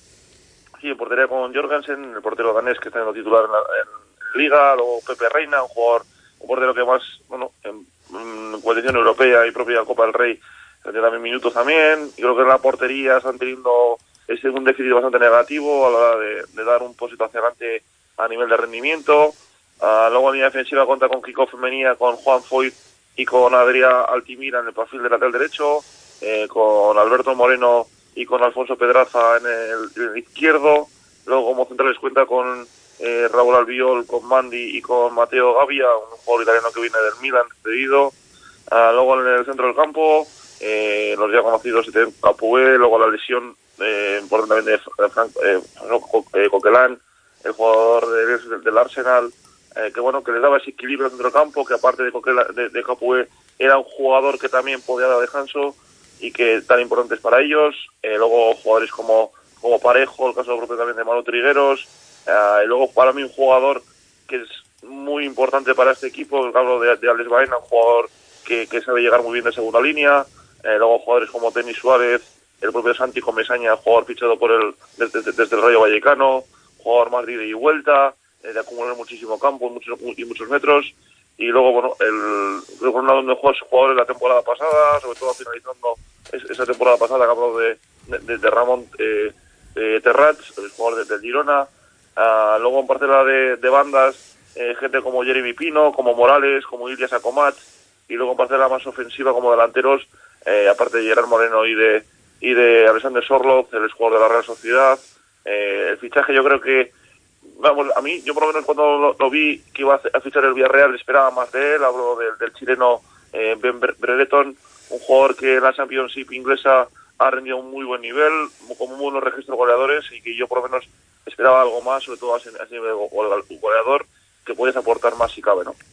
Sí, en portería con Jorgensen, el portero danés que está en lo titular en la en Liga, luego Pepe Reina, un jugador, un portero que más, bueno, en, en competición europea y propia Copa del Rey, tiene también minutos también. Y creo que en la portería están teniendo ese un déficit bastante negativo a la hora de, de dar un poquito hacia adelante a nivel de rendimiento. Uh, luego en línea defensiva cuenta con Kiko Femenía, con Juan Foyt y con Adrià Altimira en el perfil de lateral derecho, eh, con Alberto Moreno y con Alfonso Pedraza en el, en el izquierdo. Luego como centrales cuenta con Eh, Raúl Albiol, con Mandy y con Mateo Gavia, un jugador italiano que viene del Milan, cedido. Uh, luego en el centro del campo, eh, los ya conocidos Capué, luego la lesión eh, importante también de Frank eh, eh, Coquelin, el jugador de, de, del Arsenal, eh, que bueno, que les daba ese equilibrio dentro del campo, que aparte de, Coquelin, de, de Capué era un jugador que también podía dar descanso y que tan importantes para ellos. Eh, luego jugadores como, como Parejo, el caso propio también de Manu Trigueros. Uh, y luego para mí un jugador que es muy importante para este equipo, hablo de, de Alex Baena, un jugador que, que sabe llegar muy bien de segunda línea. Eh, luego jugadores como Denis Suárez, el propio Santi Comesaña, jugador fichado por el desde, desde el Rayo Vallecano, jugador más de ida y vuelta, eh, de acumular muchísimo campo muchos, y muchos metros. Y luego, bueno, el, creo que uno de los mejores jugadores de la temporada pasada, sobre todo finalizando es, esa temporada pasada, que hablo de, de, de Ramón eh, eh, Terrats, el jugador de, del Girona. Uh, luego en parcela de, de bandas, eh, gente como Jeremy Pino, como Morales, como Ilyas Akomat, y luego en parcela más ofensiva como delanteros, eh, aparte de Gerard Moreno y de y de Alexander Sorloth, el jugador de la Real Sociedad. Eh, el fichaje yo creo que, vamos, a mí, yo por lo menos cuando lo, lo vi que iba a fichar el Villarreal esperaba más de él. Hablo del, del chileno eh, Ben Brereton, un jugador que en la Championship inglesa ha rendido un muy buen nivel, con muy buenos registros goleadores, y que yo por lo menos esperaba algo más, sobre todo a ese nivel goleador, que puedes aportar más si cabe, ¿no?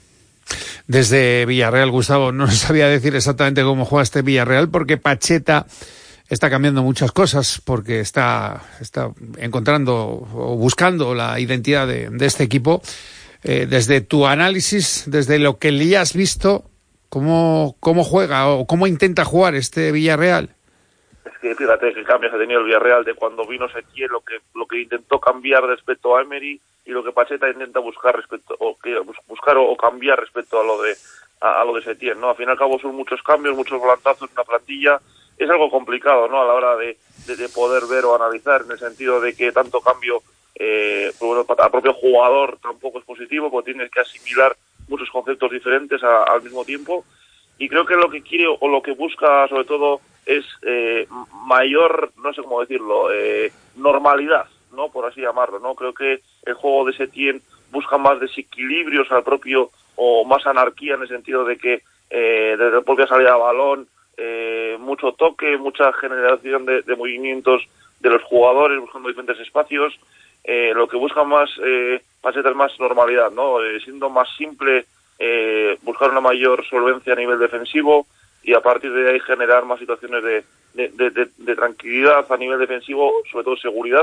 Desde Villarreal, Gustavo, no sabía decir exactamente cómo juega este Villarreal, porque Pacheta está cambiando muchas cosas, porque está, está encontrando o buscando la identidad de, de este equipo. Eh, desde tu análisis, desde lo que le has visto, ¿cómo, cómo juega o cómo intenta jugar este Villarreal? Es que fíjate qué cambios ha tenido el Villarreal de cuando vino Setién, lo que lo que intentó cambiar respecto a Emery, y lo que Pacheta intenta buscar respecto o que buscar o, o cambiar respecto a lo de a, a lo de Setién, ¿no? Al fin y al cabo son muchos cambios, muchos volantazos en una plantilla. Es algo complicado, ¿no?, a la hora de, de, de poder ver o analizar, en el sentido de que tanto cambio eh, bueno, al propio jugador tampoco es positivo, porque tienes que asimilar muchos conceptos diferentes a, al mismo tiempo. Y creo que lo que quiere o lo que busca sobre todo es eh, mayor, no sé cómo decirlo, eh, normalidad ¿no? Por así llamarlo, ¿no? Creo que el juego de Setién busca más desequilibrios al propio, o más anarquía en el sentido de que eh, desde la propia salida de balón, eh, mucho toque, mucha generación de, de movimientos de los jugadores buscando diferentes espacios. Eh, lo que busca más eh, Pacheta es más normalidad, ¿no? Eh, siendo más simple, eh, buscar una mayor solvencia a nivel defensivo y a partir de ahí generar más situaciones de, de, de, de, de tranquilidad a nivel defensivo, sobre todo seguridad,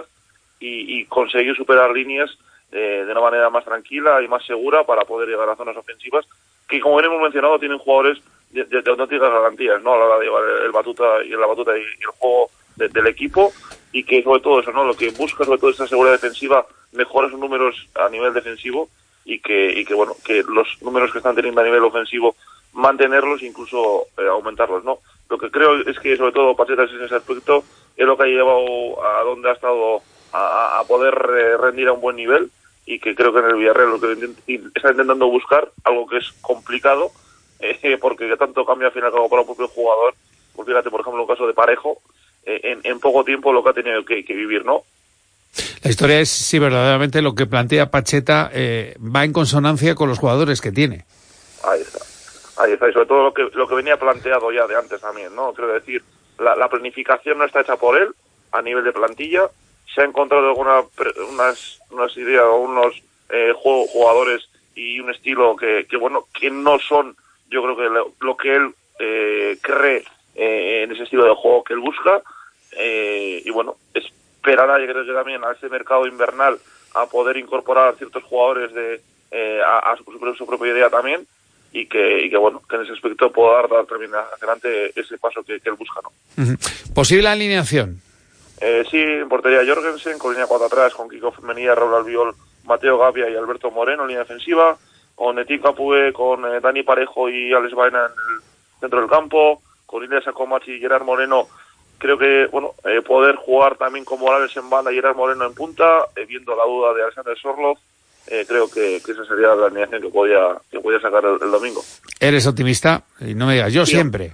y, y conseguir superar líneas eh, de una manera más tranquila y más segura para poder llegar a zonas ofensivas que, como bien hemos mencionado, tienen jugadores de, de, de auténticas garantías, ¿no? A la hora de llevar el batuta y la batuta y el juego de, del equipo, y que sobre todo eso, ¿no? Lo que busca sobre todo esta seguridad defensiva, mejora sus números a nivel defensivo y que, y que bueno, que los números que están teniendo a nivel ofensivo mantenerlos e incluso eh, aumentarlos, ¿no? Lo que creo es que sobre todo Pacheta en ese aspecto es lo que ha llevado a donde ha estado a, a poder eh, rendir a un buen nivel, y que creo que en el Villarreal lo que está intentando buscar, algo que es complicado, eh, porque tanto cambia al fin y al cabo para el propio jugador. Pues fíjate, por ejemplo, el caso de Parejo, eh, en, en poco tiempo lo que ha tenido que, que vivir, ¿no? La historia es si verdaderamente lo que plantea Pacheta eh, va en consonancia con los jugadores que tiene. Ahí está. Ahí está, y sobre todo lo que lo que venía planteado ya de antes también, ¿no? Quiero decir, la, la planificación no está hecha por él a nivel de plantilla. Se ha encontrado alguna unas unas ideas o unos eh, jugadores y un estilo que, que bueno, que no son, yo creo que lo, lo que él eh, cree eh, en ese estilo de juego que él busca, eh, y bueno, esperará, yo creo que también a este mercado invernal a poder incorporar a ciertos jugadores de eh, a, a su, su propia idea también. Y que, y que, bueno, que en ese aspecto pueda dar, dar también adelante ese paso que, que él busca, ¿no? Uh-huh. ¿Posible alineación? Eh, sí, en portería Jorgensen, con línea cuatro atrás, con Kiko Femenía, Raúl Albiol, Mateo Gavia y Alberto Moreno en línea defensiva, con Eti Capué, con eh, Dani Parejo y Alex Baena en el centro del campo, con Ilya Sakomachi y Gerard Moreno. Creo que, bueno, eh, poder jugar también con Morales en banda y Gerard Moreno en punta, eh, viendo la duda de Alexander Sorloz. Eh, creo que, que esa sería la alineación que podía que podía sacar el, el domingo. ¿Eres optimista? Y no me digas, yo sí. Siempre.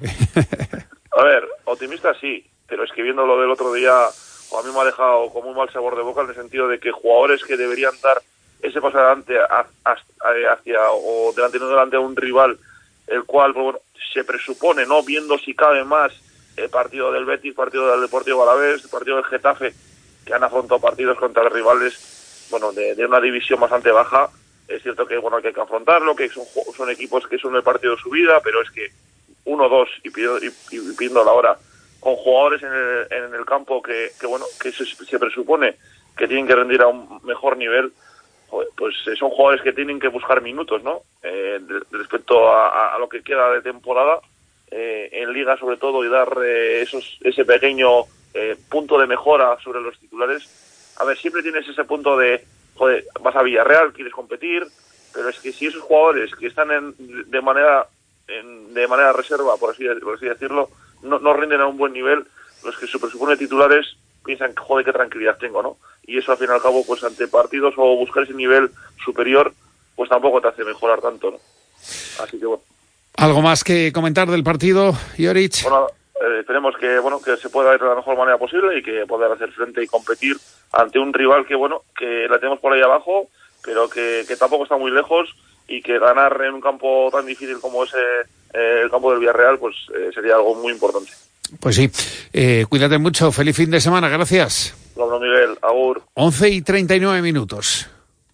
A ver, optimista sí, pero es que viendo lo del otro día, a mí me ha dejado como un mal sabor de boca en el sentido de que jugadores que deberían dar ese paso adelante hacia, hacia o delante no delante de un rival, el cual, pues, bueno, se presupone, no viendo si cabe más el partido del Betis, partido del Deportivo Alavés, el partido del Getafe, que han afrontado partidos contra rivales, bueno, de, de una división bastante baja. Es cierto que, bueno, que hay que afrontarlo, que son, son equipos que son el partido de su vida, pero es que uno, dos, y pidiendo, y, y pidiendo la hora, con jugadores en el, en el campo que, que bueno, que se, se presupone que tienen que rendir a un mejor nivel, pues son jugadores que tienen que buscar minutos, ¿no? Eh, de, de respecto a, a lo que queda de temporada, eh, en Liga sobre todo, y dar eh, esos ese pequeño eh, punto de mejora sobre los titulares. A ver, siempre tienes ese punto de, joder, vas a Villarreal, quieres competir, pero es que si esos jugadores que están en, de manera en, de manera reserva, por así, por así decirlo, no, no rinden a un buen nivel, los que se presupone titulares piensan, joder, qué tranquilidad tengo, ¿no? Y eso, al fin y al cabo, pues ante partidos o buscar ese nivel superior, pues tampoco te hace mejorar tanto, ¿no? Así que bueno. ¿Algo más que comentar del partido, Joric? Bueno, eh, esperemos que, bueno, que se pueda ir de la mejor manera posible y que poder hacer frente y competir ante un rival que, bueno, que la tenemos por ahí abajo, pero que, que tampoco está muy lejos, y que ganar en un campo tan difícil como ese, eh, el campo del Villarreal, pues eh, sería algo muy importante. Pues sí. Eh, cuídate mucho. Feliz fin de semana. Gracias. Hola, Miguel. Agur. once y treinta y nueve minutos.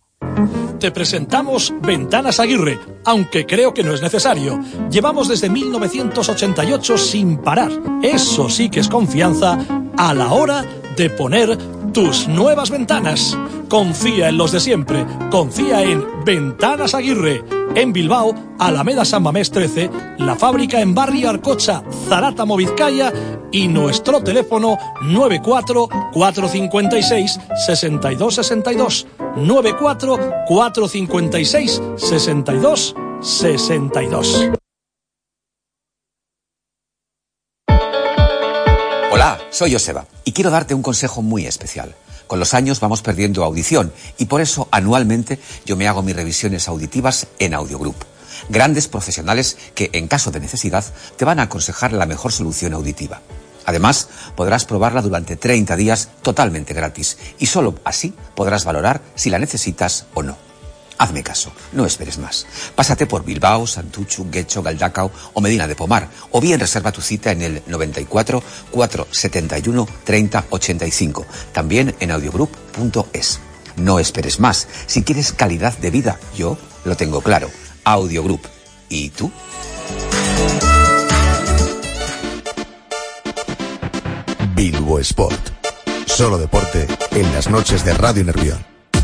Te presentamos Ventanas Aguirre, aunque creo que no es necesario. Llevamos desde mil novecientos ochenta y ocho sin parar. Eso sí que es confianza a la hora de poner tus nuevas ventanas. Confía en los de siempre. Confía en Ventanas Aguirre. En Bilbao, Alameda San Mamés trece, la fábrica en Barrio Arcocha, Zarátamo, Vizcaya, y nuestro teléfono nueve cuatro cuatro cinco seis seis dos seis dos, nueve cuatro cuatro cinco seis seis dos seis dos. Hola, soy Joseba y quiero darte un consejo muy especial. Con los años vamos perdiendo audición y por eso anualmente yo me hago mis revisiones auditivas en Audiogroup. Grandes profesionales que, en caso de necesidad, te van a aconsejar la mejor solución auditiva. Además, podrás probarla durante treinta días totalmente gratis y solo así podrás valorar si la necesitas o no. Hazme caso, no esperes más. Pásate por Bilbao, Santuchu, Guecho, Galdacao o Medina de Pomar, o bien reserva tu cita en el noventa y cuatro, cuatrocientos setenta y uno, treinta ochenta y cinco, también en audiogroup punto es. No esperes más. Si quieres calidad de vida, yo lo tengo claro. Audiogroup. ¿Y tú? Bilbo Sport. Solo deporte en las noches de Radio Nervión.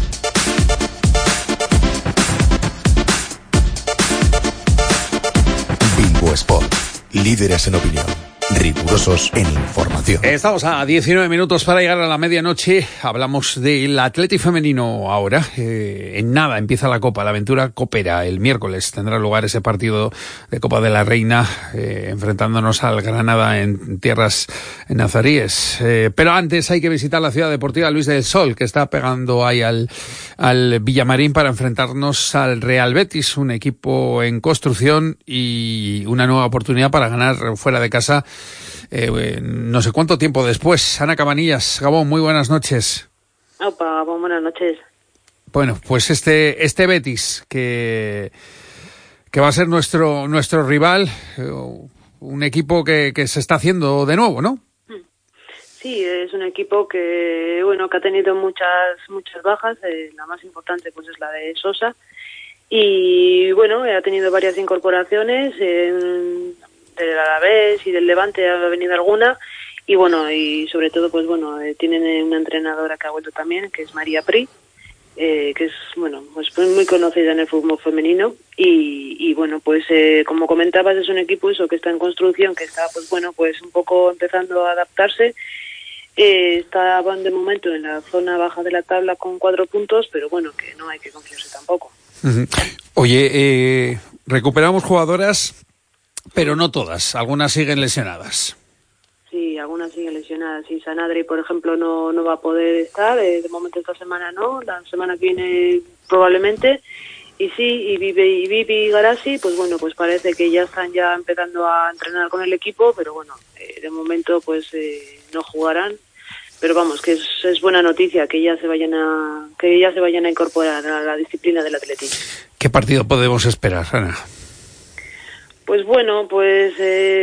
Bilbo Sport. Líderes en opinión. Rigurosos en información. Estamos a diecinueve minutos para llegar a la medianoche. Hablamos del Athletic femenino ahora. Eh, en nada empieza la Copa, la aventura copera. El miércoles tendrá lugar ese partido de Copa de la Reina, eh, enfrentándonos al Granada en tierras nazaríes. Eh, pero antes hay que visitar la ciudad deportiva Luis del Sol, que está pegando ahí al, al Villamarín para enfrentarnos al Real Betis, un equipo en construcción y una nueva oportunidad para ganar fuera de casa. Eh, no sé cuánto tiempo después. Ana Cabanillas, Gabón, muy buenas noches. Opa, Gabón, buenas noches. Bueno, pues este este Betis que que va a ser nuestro nuestro rival, eh, un equipo que, que se está haciendo de nuevo, ¿no? Sí, es un equipo que bueno que ha tenido muchas muchas bajas. Eh, la más importante pues es la de Sosa y bueno ha tenido varias incorporaciones. Eh, del Alavés y del Levante ha venido alguna y bueno y sobre todo pues bueno eh, tienen una entrenadora que ha vuelto también, que es María Pri, eh, que es bueno pues muy conocida en el fútbol femenino y, y bueno pues eh, como comentabas es un equipo eso que está en construcción, que está pues bueno pues un poco empezando a adaptarse. Eh, estaban de momento en la zona baja de la tabla con cuatro puntos, pero bueno que no hay que confiarse tampoco. Uh-huh. Oye, eh, recuperamos jugadoras, pero no todas, algunas siguen lesionadas. Sí, algunas siguen lesionadas. Sí, Sanadri, por ejemplo, no no va a poder estar, eh, de momento esta semana no, la semana que viene probablemente. Y sí, y Vivi y Vivi Garasi, pues bueno, pues parece que ya están ya empezando a entrenar con el equipo, pero bueno, eh, de momento pues eh, no jugarán. Pero vamos, que es, es buena noticia que ya se vayan a que ya se vayan a incorporar a la disciplina del atletismo. ¿Qué partido podemos esperar, Ana? Pues bueno, pues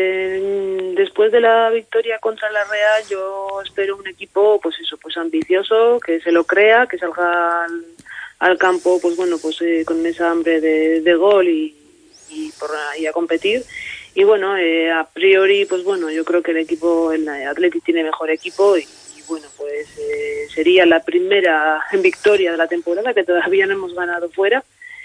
eh, después de la victoria contra la Real, yo espero un equipo, pues eso, pues ambicioso, que se lo crea, que salga al, al campo, pues bueno, pues eh, con esa hambre de, de gol y, y, por, y a competir. Y bueno, eh, a priori, pues bueno, yo creo que el equipo, el Athletic tiene mejor equipo y, y bueno, pues eh, sería la primera victoria de la temporada, que todavía no hemos ganado fuera.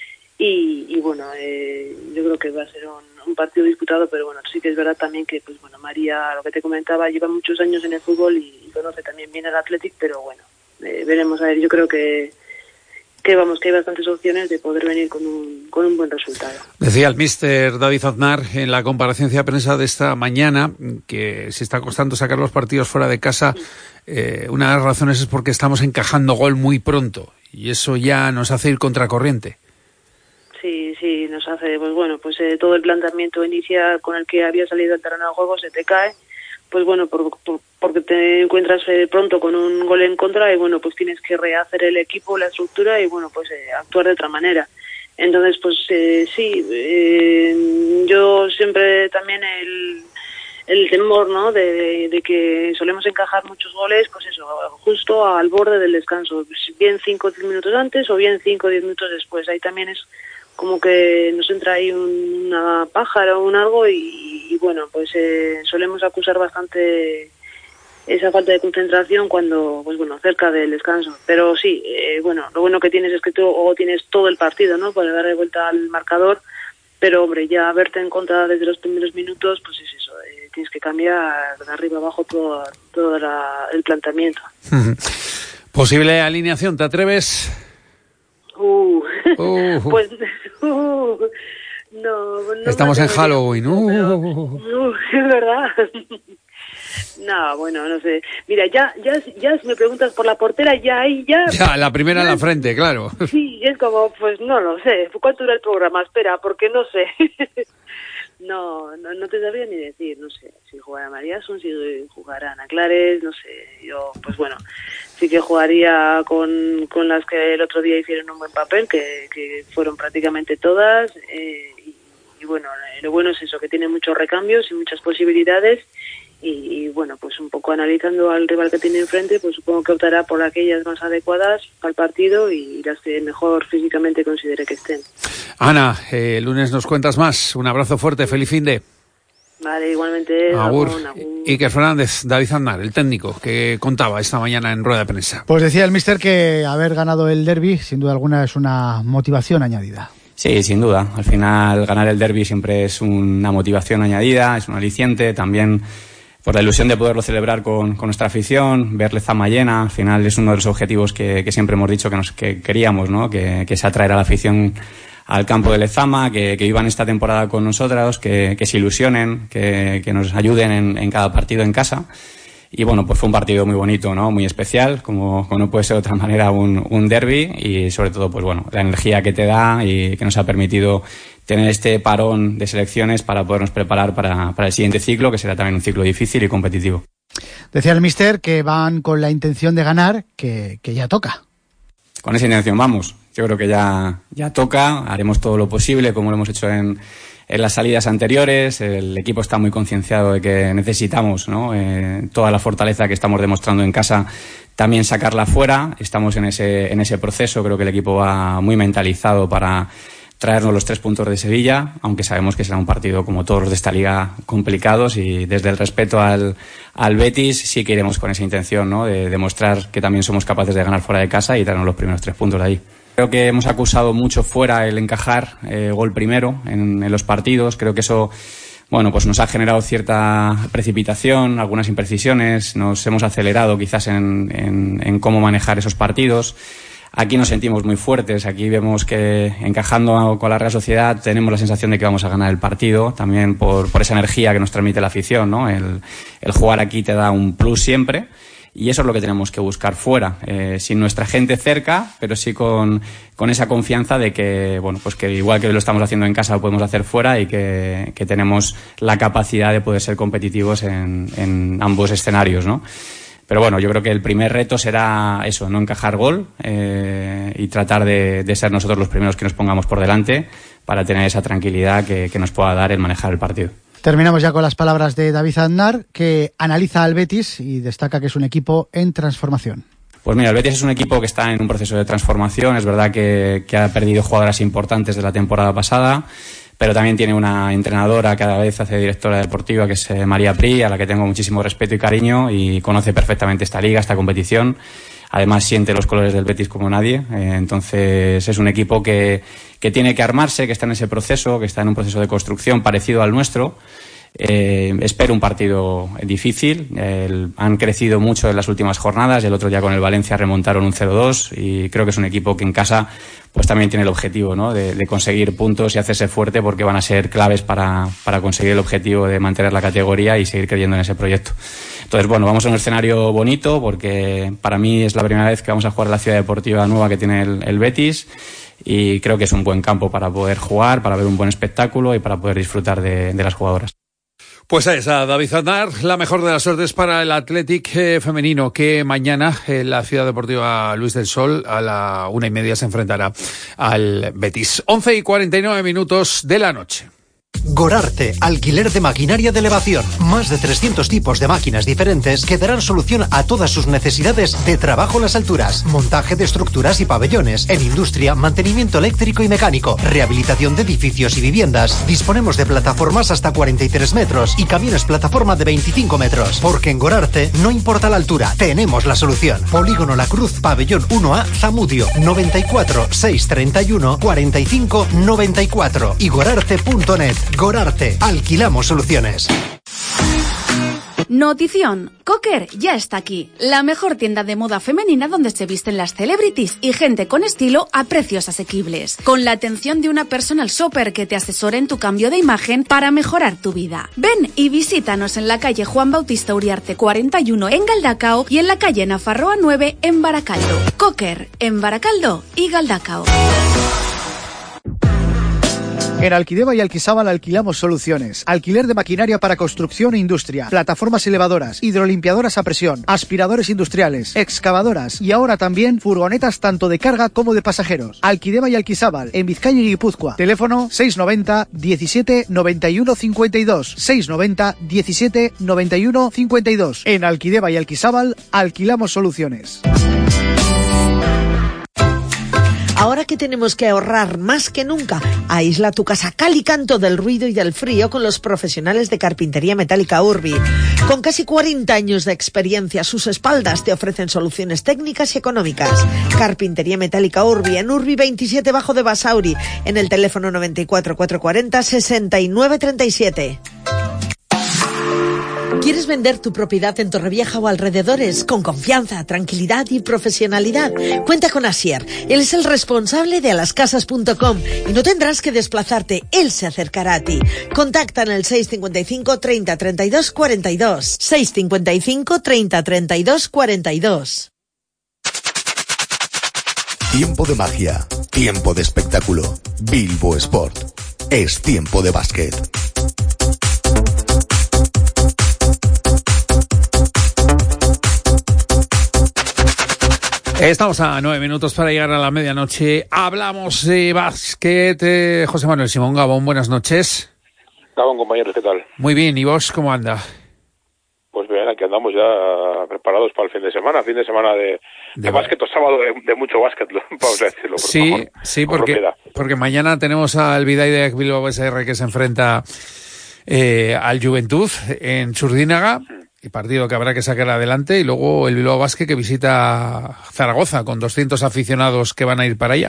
Y, y bueno, eh, yo creo que va a ser un, un partido disputado, pero bueno, sí que es verdad también que, pues bueno, María, lo que te comentaba, lleva muchos años en el fútbol y, y conoce también bien el Athletic, pero bueno, eh, veremos a ver, yo creo que que vamos, que hay bastantes opciones de poder venir con un, con un buen resultado. Decía el míster David Aznar en la comparecencia de prensa de esta mañana que se está costando sacar los partidos fuera de casa. Eh, una de las razones es porque estamos encajando gol muy pronto y eso ya nos hace ir contracorriente. Sí, sí, nos hace, pues bueno, pues eh, todo el planteamiento inicial con el que había salido al terreno de juego se te cae, pues bueno, por, por, porque te encuentras eh, pronto con un gol en contra y bueno, pues tienes que rehacer el equipo, la estructura y bueno, pues eh, actuar de otra manera. Entonces, pues eh, sí, eh, yo siempre también el, el temor, ¿no?, de, de que solemos encajar muchos goles, pues eso, justo al borde del descanso, bien cinco o diez minutos antes o bien cinco o diez minutos después. Ahí también es como que nos entra ahí un, una pájara o un algo y, y bueno, pues eh, solemos acusar bastante esa falta de concentración cuando, pues bueno, cerca del descanso. Pero sí, eh, bueno, lo bueno que tienes es que tú o tienes todo el partido, ¿no?, para darle vuelta al marcador, pero hombre, ya verte en contra desde los primeros minutos, pues es eso, eh, tienes que cambiar de arriba abajo todo, todo la, el planteamiento. ¿Posible alineación? ¿Te atreves? Uh, uh, pues uh, no, no estamos en Halloween. Uh. Uh, es verdad. No, bueno, no sé. Mira, ya, ya, ya si me preguntas por la portera, ya ahí ya. Ya, la primera en la frente, claro. Sí, es como, pues no lo sé. ¿Cuánto dura el programa? Espera, porque no sé. No, no, no te sabría ni decir, no sé, si jugará Mariason, si jugará Ana Clares, no sé, yo, pues bueno, sí que jugaría con, con las que el otro día hicieron un buen papel, que, que fueron prácticamente todas, eh, y, y bueno, lo bueno es eso, que tiene muchos recambios y muchas posibilidades, y, y bueno, pues un poco analizando al rival que tiene enfrente, pues supongo que optará por aquellas más adecuadas al partido y las que mejor físicamente considere que estén. Ana, eh, el lunes nos cuentas más. Un abrazo fuerte, feliz fin de. Vale, igualmente. Agur. Agur, agur. Iker Fernández, David Aznar, el técnico, que contaba esta mañana en rueda de prensa. Pues decía el míster que haber ganado el derbi, sin duda alguna, es una motivación añadida. Sí, sin duda. Al final, ganar el derbi siempre es una motivación añadida, es un aliciente. También por la ilusión de poderlo celebrar con, con nuestra afición, ver Lezama llena. Al final es uno de los objetivos que, que siempre hemos dicho que, nos, que queríamos, ¿no? Que, que es atraer a la afición al campo de Lezama, que, que vivan esta temporada con nosotros, que, que se ilusionen, que, que nos ayuden en, en cada partido en casa. Y bueno, pues fue un partido muy bonito, ¿no? Muy especial, como, como no puede ser de otra manera un, un derbi, y sobre todo, pues bueno, la energía que te da y que nos ha permitido tener este parón de selecciones para podernos preparar para, para el siguiente ciclo, que será también un ciclo difícil y competitivo. Decía el míster que van con la intención de ganar, que, que ya toca. Con esa intención vamos. Yo creo que ya, ya toca, haremos todo lo posible, como lo hemos hecho en, en las salidas anteriores. El equipo está muy concienciado de que necesitamos, ¿no? Eh, toda la fortaleza que estamos demostrando en casa, también sacarla fuera. Estamos en ese, en ese proceso, creo que el equipo va muy mentalizado para traernos los tres puntos de Sevilla, aunque sabemos que será un partido como todos los de esta liga complicados, y desde el respeto al, al Betis sí que iremos con esa intención, ¿no? De demostrar que también somos capaces de ganar fuera de casa y traernos los primeros tres puntos de ahí. Creo que hemos acusado mucho fuera el encajar eh, gol primero en, en los partidos. Creo que eso, bueno, pues nos ha generado cierta precipitación, algunas imprecisiones, nos hemos acelerado quizás en, en, en cómo manejar esos partidos. Aquí nos sentimos muy fuertes, aquí vemos que encajando con la Real Sociedad tenemos la sensación de que vamos a ganar el partido, también por, por esa energía que nos transmite la afición, ¿no? El, el jugar aquí te da un plus siempre, y eso es lo que tenemos que buscar fuera, eh, sin nuestra gente cerca, pero sí con, con esa confianza de que, bueno, pues que igual que lo estamos haciendo en casa lo podemos hacer fuera, y que, que tenemos la capacidad de poder ser competitivos en, en ambos escenarios, ¿no? Pero bueno, yo creo que el primer reto será eso, no encajar gol, eh, y tratar de, de ser nosotros los primeros que nos pongamos por delante para tener esa tranquilidad que, que nos pueda dar el manejar el partido. Terminamos ya con las palabras de David Aznar, que analiza al Betis y destaca que es un equipo en transformación. Pues mira, el Betis es un equipo que está en un proceso de transformación. Es verdad que, que ha perdido jugadoras importantes de la temporada pasada, pero también tiene una entrenadora, cada vez hace directora deportiva, que es eh, María Pri, a la que tengo muchísimo respeto y cariño, y conoce perfectamente esta liga, esta competición. Además siente los colores del Betis como nadie, eh, entonces es un equipo que, que tiene que armarse, que está en ese proceso, que está en un proceso de construcción parecido al nuestro. Eh, espero un partido difícil. Eh, han crecido mucho en las últimas jornadas, y el otro día con el Valencia remontaron un cero dos, y creo que es un equipo que en casa pues también tiene el objetivo, ¿no? de, de conseguir puntos y hacerse fuerte, porque van a ser claves para, para conseguir el objetivo de mantener la categoría y seguir creyendo en ese proyecto. Entonces, bueno, vamos a un escenario bonito, porque para mí es la primera vez que vamos a jugar en la ciudad deportiva nueva que tiene el, el Betis, y creo que es un buen campo para poder jugar, para ver un buen espectáculo y para poder disfrutar de, de las jugadoras. Pues ahí está David Aznar, la mejor de las suertes para el Athletic eh, femenino, que mañana en la Ciudad Deportiva Luis del Sol a la una y media se enfrentará al Betis. once y cuarenta y nueve minutos de la noche. Gorarte, alquiler de maquinaria de elevación. Más de trescientos tipos de máquinas diferentes que darán solución a todas sus necesidades de trabajo en las alturas. Montaje de estructuras y pabellones. En industria, mantenimiento eléctrico y mecánico. Rehabilitación de edificios y viviendas. Disponemos de plataformas hasta cuarenta y tres metros y camiones plataforma de veinticinco metros. Porque en Gorarte no importa la altura, tenemos la solución. Polígono La Cruz, pabellón uno A, Zamudio. noventa y cuatro, seiscientos treinta y uno, cuarenta y cinco, noventa y cuatro. Y gorarte punto net. Gorarte, alquilamos soluciones. Notición, Cocker ya está aquí, la mejor tienda de moda femenina donde se visten las celebrities y gente con estilo a precios asequibles, con la atención de una personal shopper que te asesora en tu cambio de imagen para mejorar tu vida. Ven y visítanos en la calle Juan Bautista Uriarte cuarenta y uno en Galdacao y en la calle Nafarroa nueve en Baracaldo. Cocker, en Baracaldo y Galdacao. En Alquideva y Alquisábal alquilamos soluciones. Alquiler de maquinaria para construcción e industria, plataformas elevadoras, hidrolimpiadoras a presión, aspiradores industriales, excavadoras y ahora también furgonetas tanto de carga como de pasajeros. Alquideva y Alquisábal, en Vizcaya y Guipúzcoa. Teléfono seiscientos noventa, diecisiete, noventa y uno, cincuenta y dos. seiscientos noventa, diecisiete, noventa y uno, cincuenta y dos. En Alquideva y Alquisábal alquilamos soluciones. Ahora que tenemos que ahorrar más que nunca, aísla tu casa cal y canto del ruido y del frío con los profesionales de Carpintería Metálica Urbi. Con casi cuarenta años de experiencia a sus espaldas te ofrecen soluciones técnicas y económicas. Carpintería Metálica Urbi, en Urbi veintisiete Bajo de Basauri, en el teléfono noventa y cuatro, cuatrocientos cuarenta, sesenta y nueve treinta y siete. ¿Quieres vender tu propiedad en Torrevieja o alrededores? Con confianza, tranquilidad y profesionalidad. Cuenta con Asier. Él es el responsable de alascasas punto com y no tendrás que desplazarte. Él se acercará a ti. Contacta en el seis cincuenta y cinco, treinta, treinta y dos, cuarenta y dos. seis cincuenta y cinco, treinta, treinta y dos, cuarenta y dos. Tiempo de magia. Tiempo de espectáculo. Bilbo Sport. Es tiempo de básquet. Estamos a nueve minutos para llegar a la medianoche. Hablamos de básquet. Eh, José Manuel Simón Gabón, buenas noches. Gabón, compañeros, ¿qué tal? Muy bien, ¿y vos cómo anda? Pues bien, aquí andamos ya preparados para el fin de semana. Fin de semana de, de, de básquet o sábado de, de mucho básquet, vamos a decirlo. Por sí, favor, sí, porque, porque mañana tenemos al Bidaide Bilbao B S R que se enfrenta eh, al Juventud en Churdínaga. Y partido que habrá que sacar adelante, y luego el Bilbao Basket que visita Zaragoza con doscientos aficionados que van a ir para allá.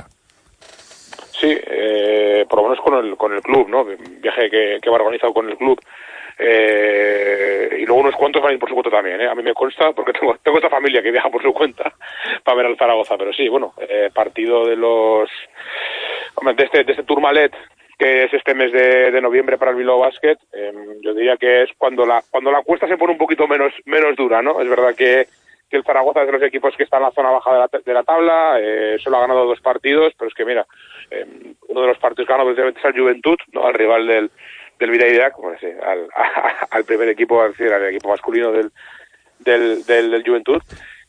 Sí, eh, por lo menos con el con el club, ¿no? Viaje que, que va organizado con el club. Eh, y luego unos cuantos van a ir por su cuenta también, ¿eh? A mí me consta, porque tengo tengo esta familia que viaja por su cuenta para ver al Zaragoza. Pero sí, bueno, eh, partido de los... Hombre, de este, de este Tourmalet, que es este mes de, de noviembre para el Bilbao Basket, eh, yo diría que es cuando la cuando la cuesta se pone un poquito menos menos dura, ¿no? Es verdad que, que el Zaragoza es de los equipos que está en la zona baja de la, de la tabla, eh, solo ha ganado dos partidos, pero es que mira, eh, uno de los partidos que ha ganado precisamente es al Juventud, ¿no? Al rival del del Bidaide, como decir, al, a, al primer equipo, al, al equipo masculino del del, del, del Juventud.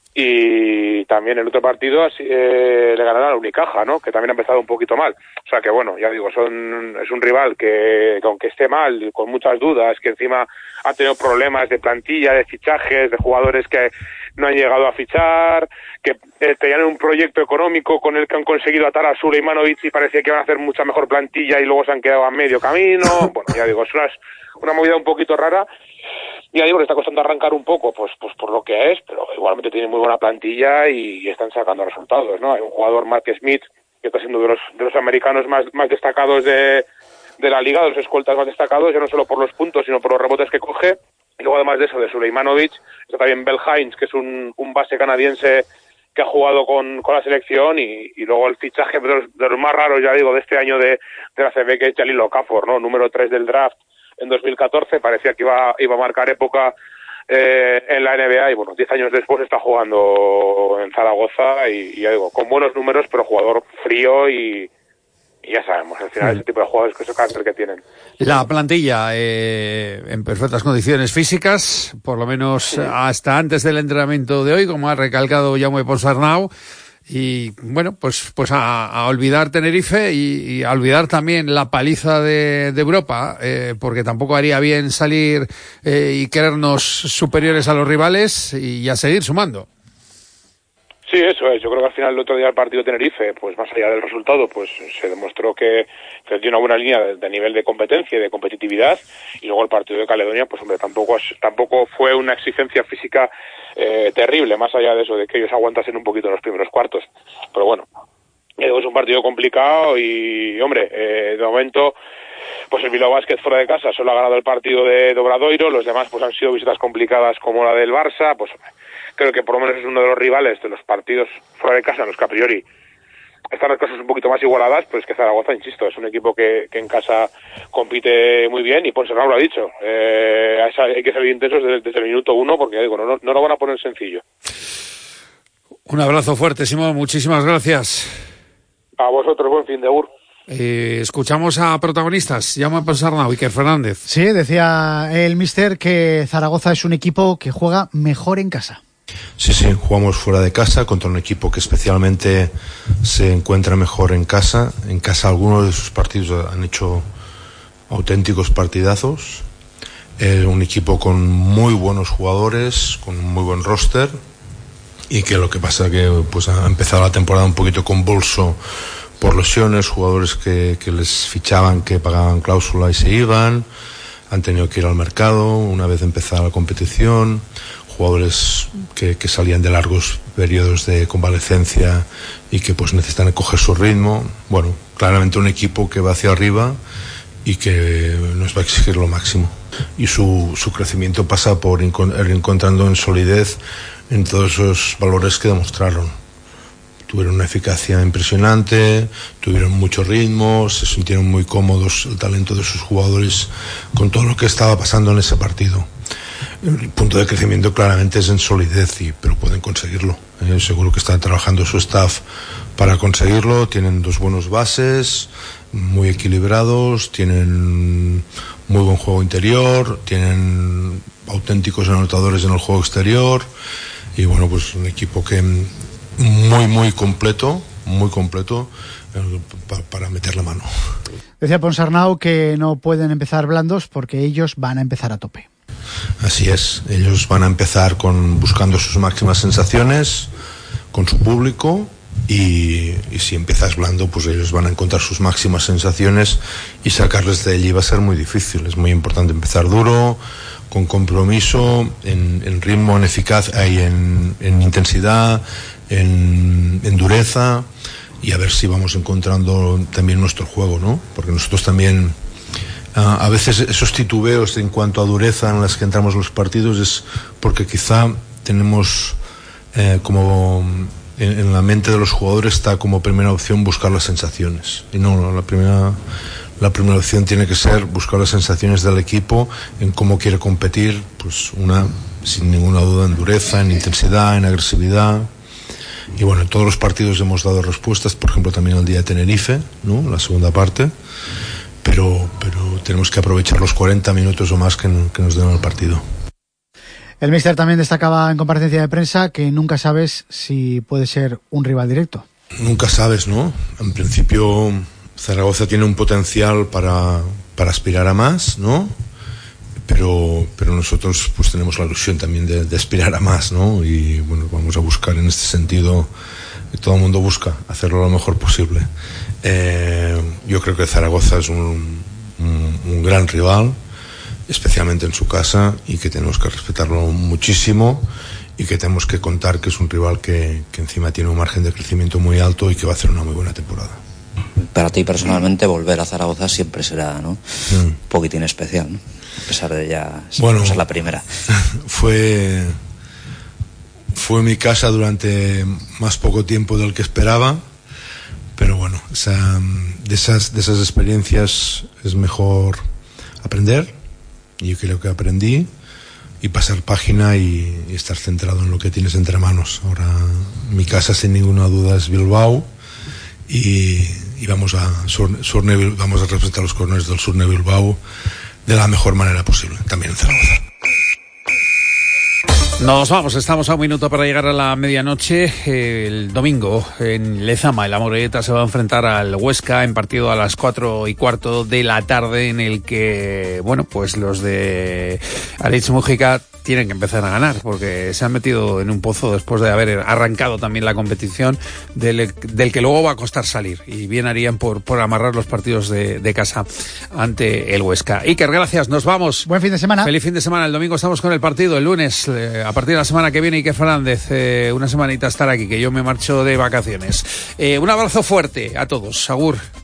Y también el otro partido así, eh, le ganará a la Unicaja, ¿no? Que también ha empezado un poquito mal. O sea que bueno, ya digo, son es un rival que, que aunque esté mal, con muchas dudas, que encima ha tenido problemas de plantilla, de fichajes, de jugadores que no han llegado a fichar, que eh, tenían un proyecto económico con el que han conseguido atar a Sulejmanovic y parecía que iban a hacer mucha mejor plantilla y luego se han quedado a medio camino. Bueno, ya digo, es una, una movida un poquito rara. Ya digo, le está costando arrancar un poco, pues pues por lo que es, pero igualmente tiene muy buena plantilla y, y están sacando resultados, ¿no? Hay un jugador, Mark Smith, que está siendo de los de los americanos más más destacados de, de la liga, de los escoltas más destacados, ya no solo por los puntos, sino por los rebotes que coge. Y luego, además de eso, de Sulejmanovic, está también Bell Hines, que es un, un base canadiense que ha jugado con, con la selección, y, y luego el fichaje de los, de los más raros, ya digo, de este año de, de la C B, que es Jalil Okafor, ¿no? Número tres del draft en dos mil catorce, parecía que iba, iba a marcar época eh, en la N B A, y bueno, diez años después está jugando en Zaragoza, y, y ya digo, con buenos números, pero jugador frío, y, y ya sabemos, al final, mm. ese tipo de jugadores que es el carácter que tienen. La plantilla eh, en perfectas condiciones físicas, por lo menos sí. hasta antes del entrenamiento de hoy, como ha recalcado Jaume Ponsarnau. Y bueno, pues pues a, a olvidar Tenerife y, y a olvidar también la paliza de, de Europa, eh, porque tampoco haría bien salir eh, y creernos superiores a los rivales y a seguir sumando. Sí, eso es. Yo creo que al final el otro día el partido de Tenerife, pues más allá del resultado, pues se demostró que, que tiene una buena línea de, de nivel de competencia y de competitividad. Y luego el partido de Caledonia, pues hombre, tampoco tampoco fue una exigencia física eh, terrible, más allá de eso, de que ellos aguantasen un poquito en los primeros cuartos. Pero bueno, es un partido complicado y, hombre, eh, de momento, pues el Bilbao Basket fuera de casa solo ha ganado el partido de, de Obradoiro, los demás pues han sido visitas complicadas como la del Barça, pues creo que por lo menos es uno de los rivales de los partidos fuera de casa en los que a priori están las cosas un poquito más igualadas, pues que Zaragoza, insisto, es un equipo que, que en casa compite muy bien, y Ponsarnau lo ha dicho, eh, hay que ser intensos desde, desde el minuto uno, porque digo, no, no lo van a poner sencillo. Un abrazo fuerte, Simón, muchísimas gracias. A vosotros, buen fin de U R. Eh, escuchamos a protagonistas. Llama a pensar a Iker Fernández. Sí, decía el míster que Zaragoza es un equipo que juega mejor en casa. Sí, sí, jugamos fuera de casa contra un equipo que especialmente se encuentra mejor en casa. En casa algunos de sus partidos han hecho auténticos partidazos. Es un equipo con muy buenos jugadores, con un muy buen roster, y que lo que pasa que pues ha empezado la temporada un poquito convulso por lesiones, jugadores que, que les fichaban, que pagaban cláusula y se iban, han tenido que ir al mercado una vez empezada la competición, jugadores que, que salían de largos periodos de convalecencia y que pues necesitan coger su ritmo. Bueno, claramente un equipo que va hacia arriba y que nos va a exigir lo máximo. Y su, su crecimiento pasa por ir encontrando en solidez en todos esos valores que demostraron. Tuvieron una eficacia impresionante, tuvieron mucho ritmo, se sintieron muy cómodos el talento de sus jugadores con todo lo que estaba pasando en ese partido. El punto de crecimiento claramente es en solidez, y, pero pueden conseguirlo. Eh, seguro que está trabajando su staff para conseguirlo. Tienen dos buenos bases, muy equilibrados, tienen muy buen juego interior, tienen auténticos anotadores en el juego exterior, y bueno, pues un equipo que muy muy completo, muy completo eh, pa, para meter la mano. Decía Ponsarnau que no pueden empezar blandos porque ellos van a empezar a tope. Así es, ellos van a empezar con buscando sus máximas sensaciones con su público, y, y si empiezas blando, pues ellos van a encontrar sus máximas sensaciones y sacarles de allí va a ser muy difícil. Es muy importante empezar duro, con compromiso, en, en ritmo, en eficacia y en, en intensidad, en, en dureza, y a ver si vamos encontrando también nuestro juego, ¿no? Porque nosotros también a, a veces esos titubeos en cuanto a dureza en las que entramos los partidos es porque quizá tenemos eh, como en, en la mente de los jugadores está como primera opción buscar las sensaciones, y no, no la primera La primera opción tiene que ser buscar las sensaciones del equipo en cómo quiere competir, pues una, sin ninguna duda, en dureza, en intensidad, en agresividad. Y bueno, en todos los partidos hemos dado respuestas, por ejemplo también el día de Tenerife, ¿no? La segunda parte, pero, pero tenemos que aprovechar los cuarenta minutos o más que, que nos den el partido. El míster también destacaba en comparecencia de prensa que nunca sabes si puede ser un rival directo. Nunca sabes, ¿no? En principio Zaragoza tiene un potencial para, para aspirar a más, ¿no? Pero, pero nosotros pues tenemos la ilusión también de, de aspirar a más, ¿no? Y bueno, vamos a buscar en este sentido, que todo el mundo busca hacerlo lo mejor posible. Eh, yo creo que Zaragoza es un, un, un gran rival, especialmente en su casa, y que tenemos que respetarlo muchísimo, y que tenemos que contar que es un rival que, que encima tiene un margen de crecimiento muy alto y que va a hacer una muy buena temporada. Para ti personalmente volver a Zaragoza siempre será, ¿no? Mm. un poquitín especial, ¿no? A pesar de ya bueno, ser la primera. Fue fue mi casa durante más poco tiempo del que esperaba, pero bueno, o sea, de esas de esas experiencias es mejor aprender, y yo creo que aprendí, y pasar página y, y estar centrado en lo que tienes entre manos. Ahora mi casa sin ninguna duda es Bilbao, y y vamos a Sur, Surne, vamos a representar los colores del Surne Bilbao de la mejor manera posible, también en Zaragoza. Nos vamos, estamos a un minuto para llegar a la medianoche. El domingo en Lezama, el Amorebieta se va a enfrentar al Huesca en partido a las cuatro y cuarto de la tarde, en el que, bueno, pues los de Aritz Mújica tienen que empezar a ganar, porque se han metido en un pozo después de haber arrancado también la competición del, del que luego va a costar salir, y bien harían por, por amarrar los partidos de, de casa ante el Huesca. Iker, gracias, nos vamos. Buen fin de semana. Feliz fin de semana. El domingo estamos con el partido, el lunes, eh, a partir de la semana que viene, Iker Fernández, eh, una semanita estar aquí, que yo me marcho de vacaciones. Eh, un abrazo fuerte a todos, agur.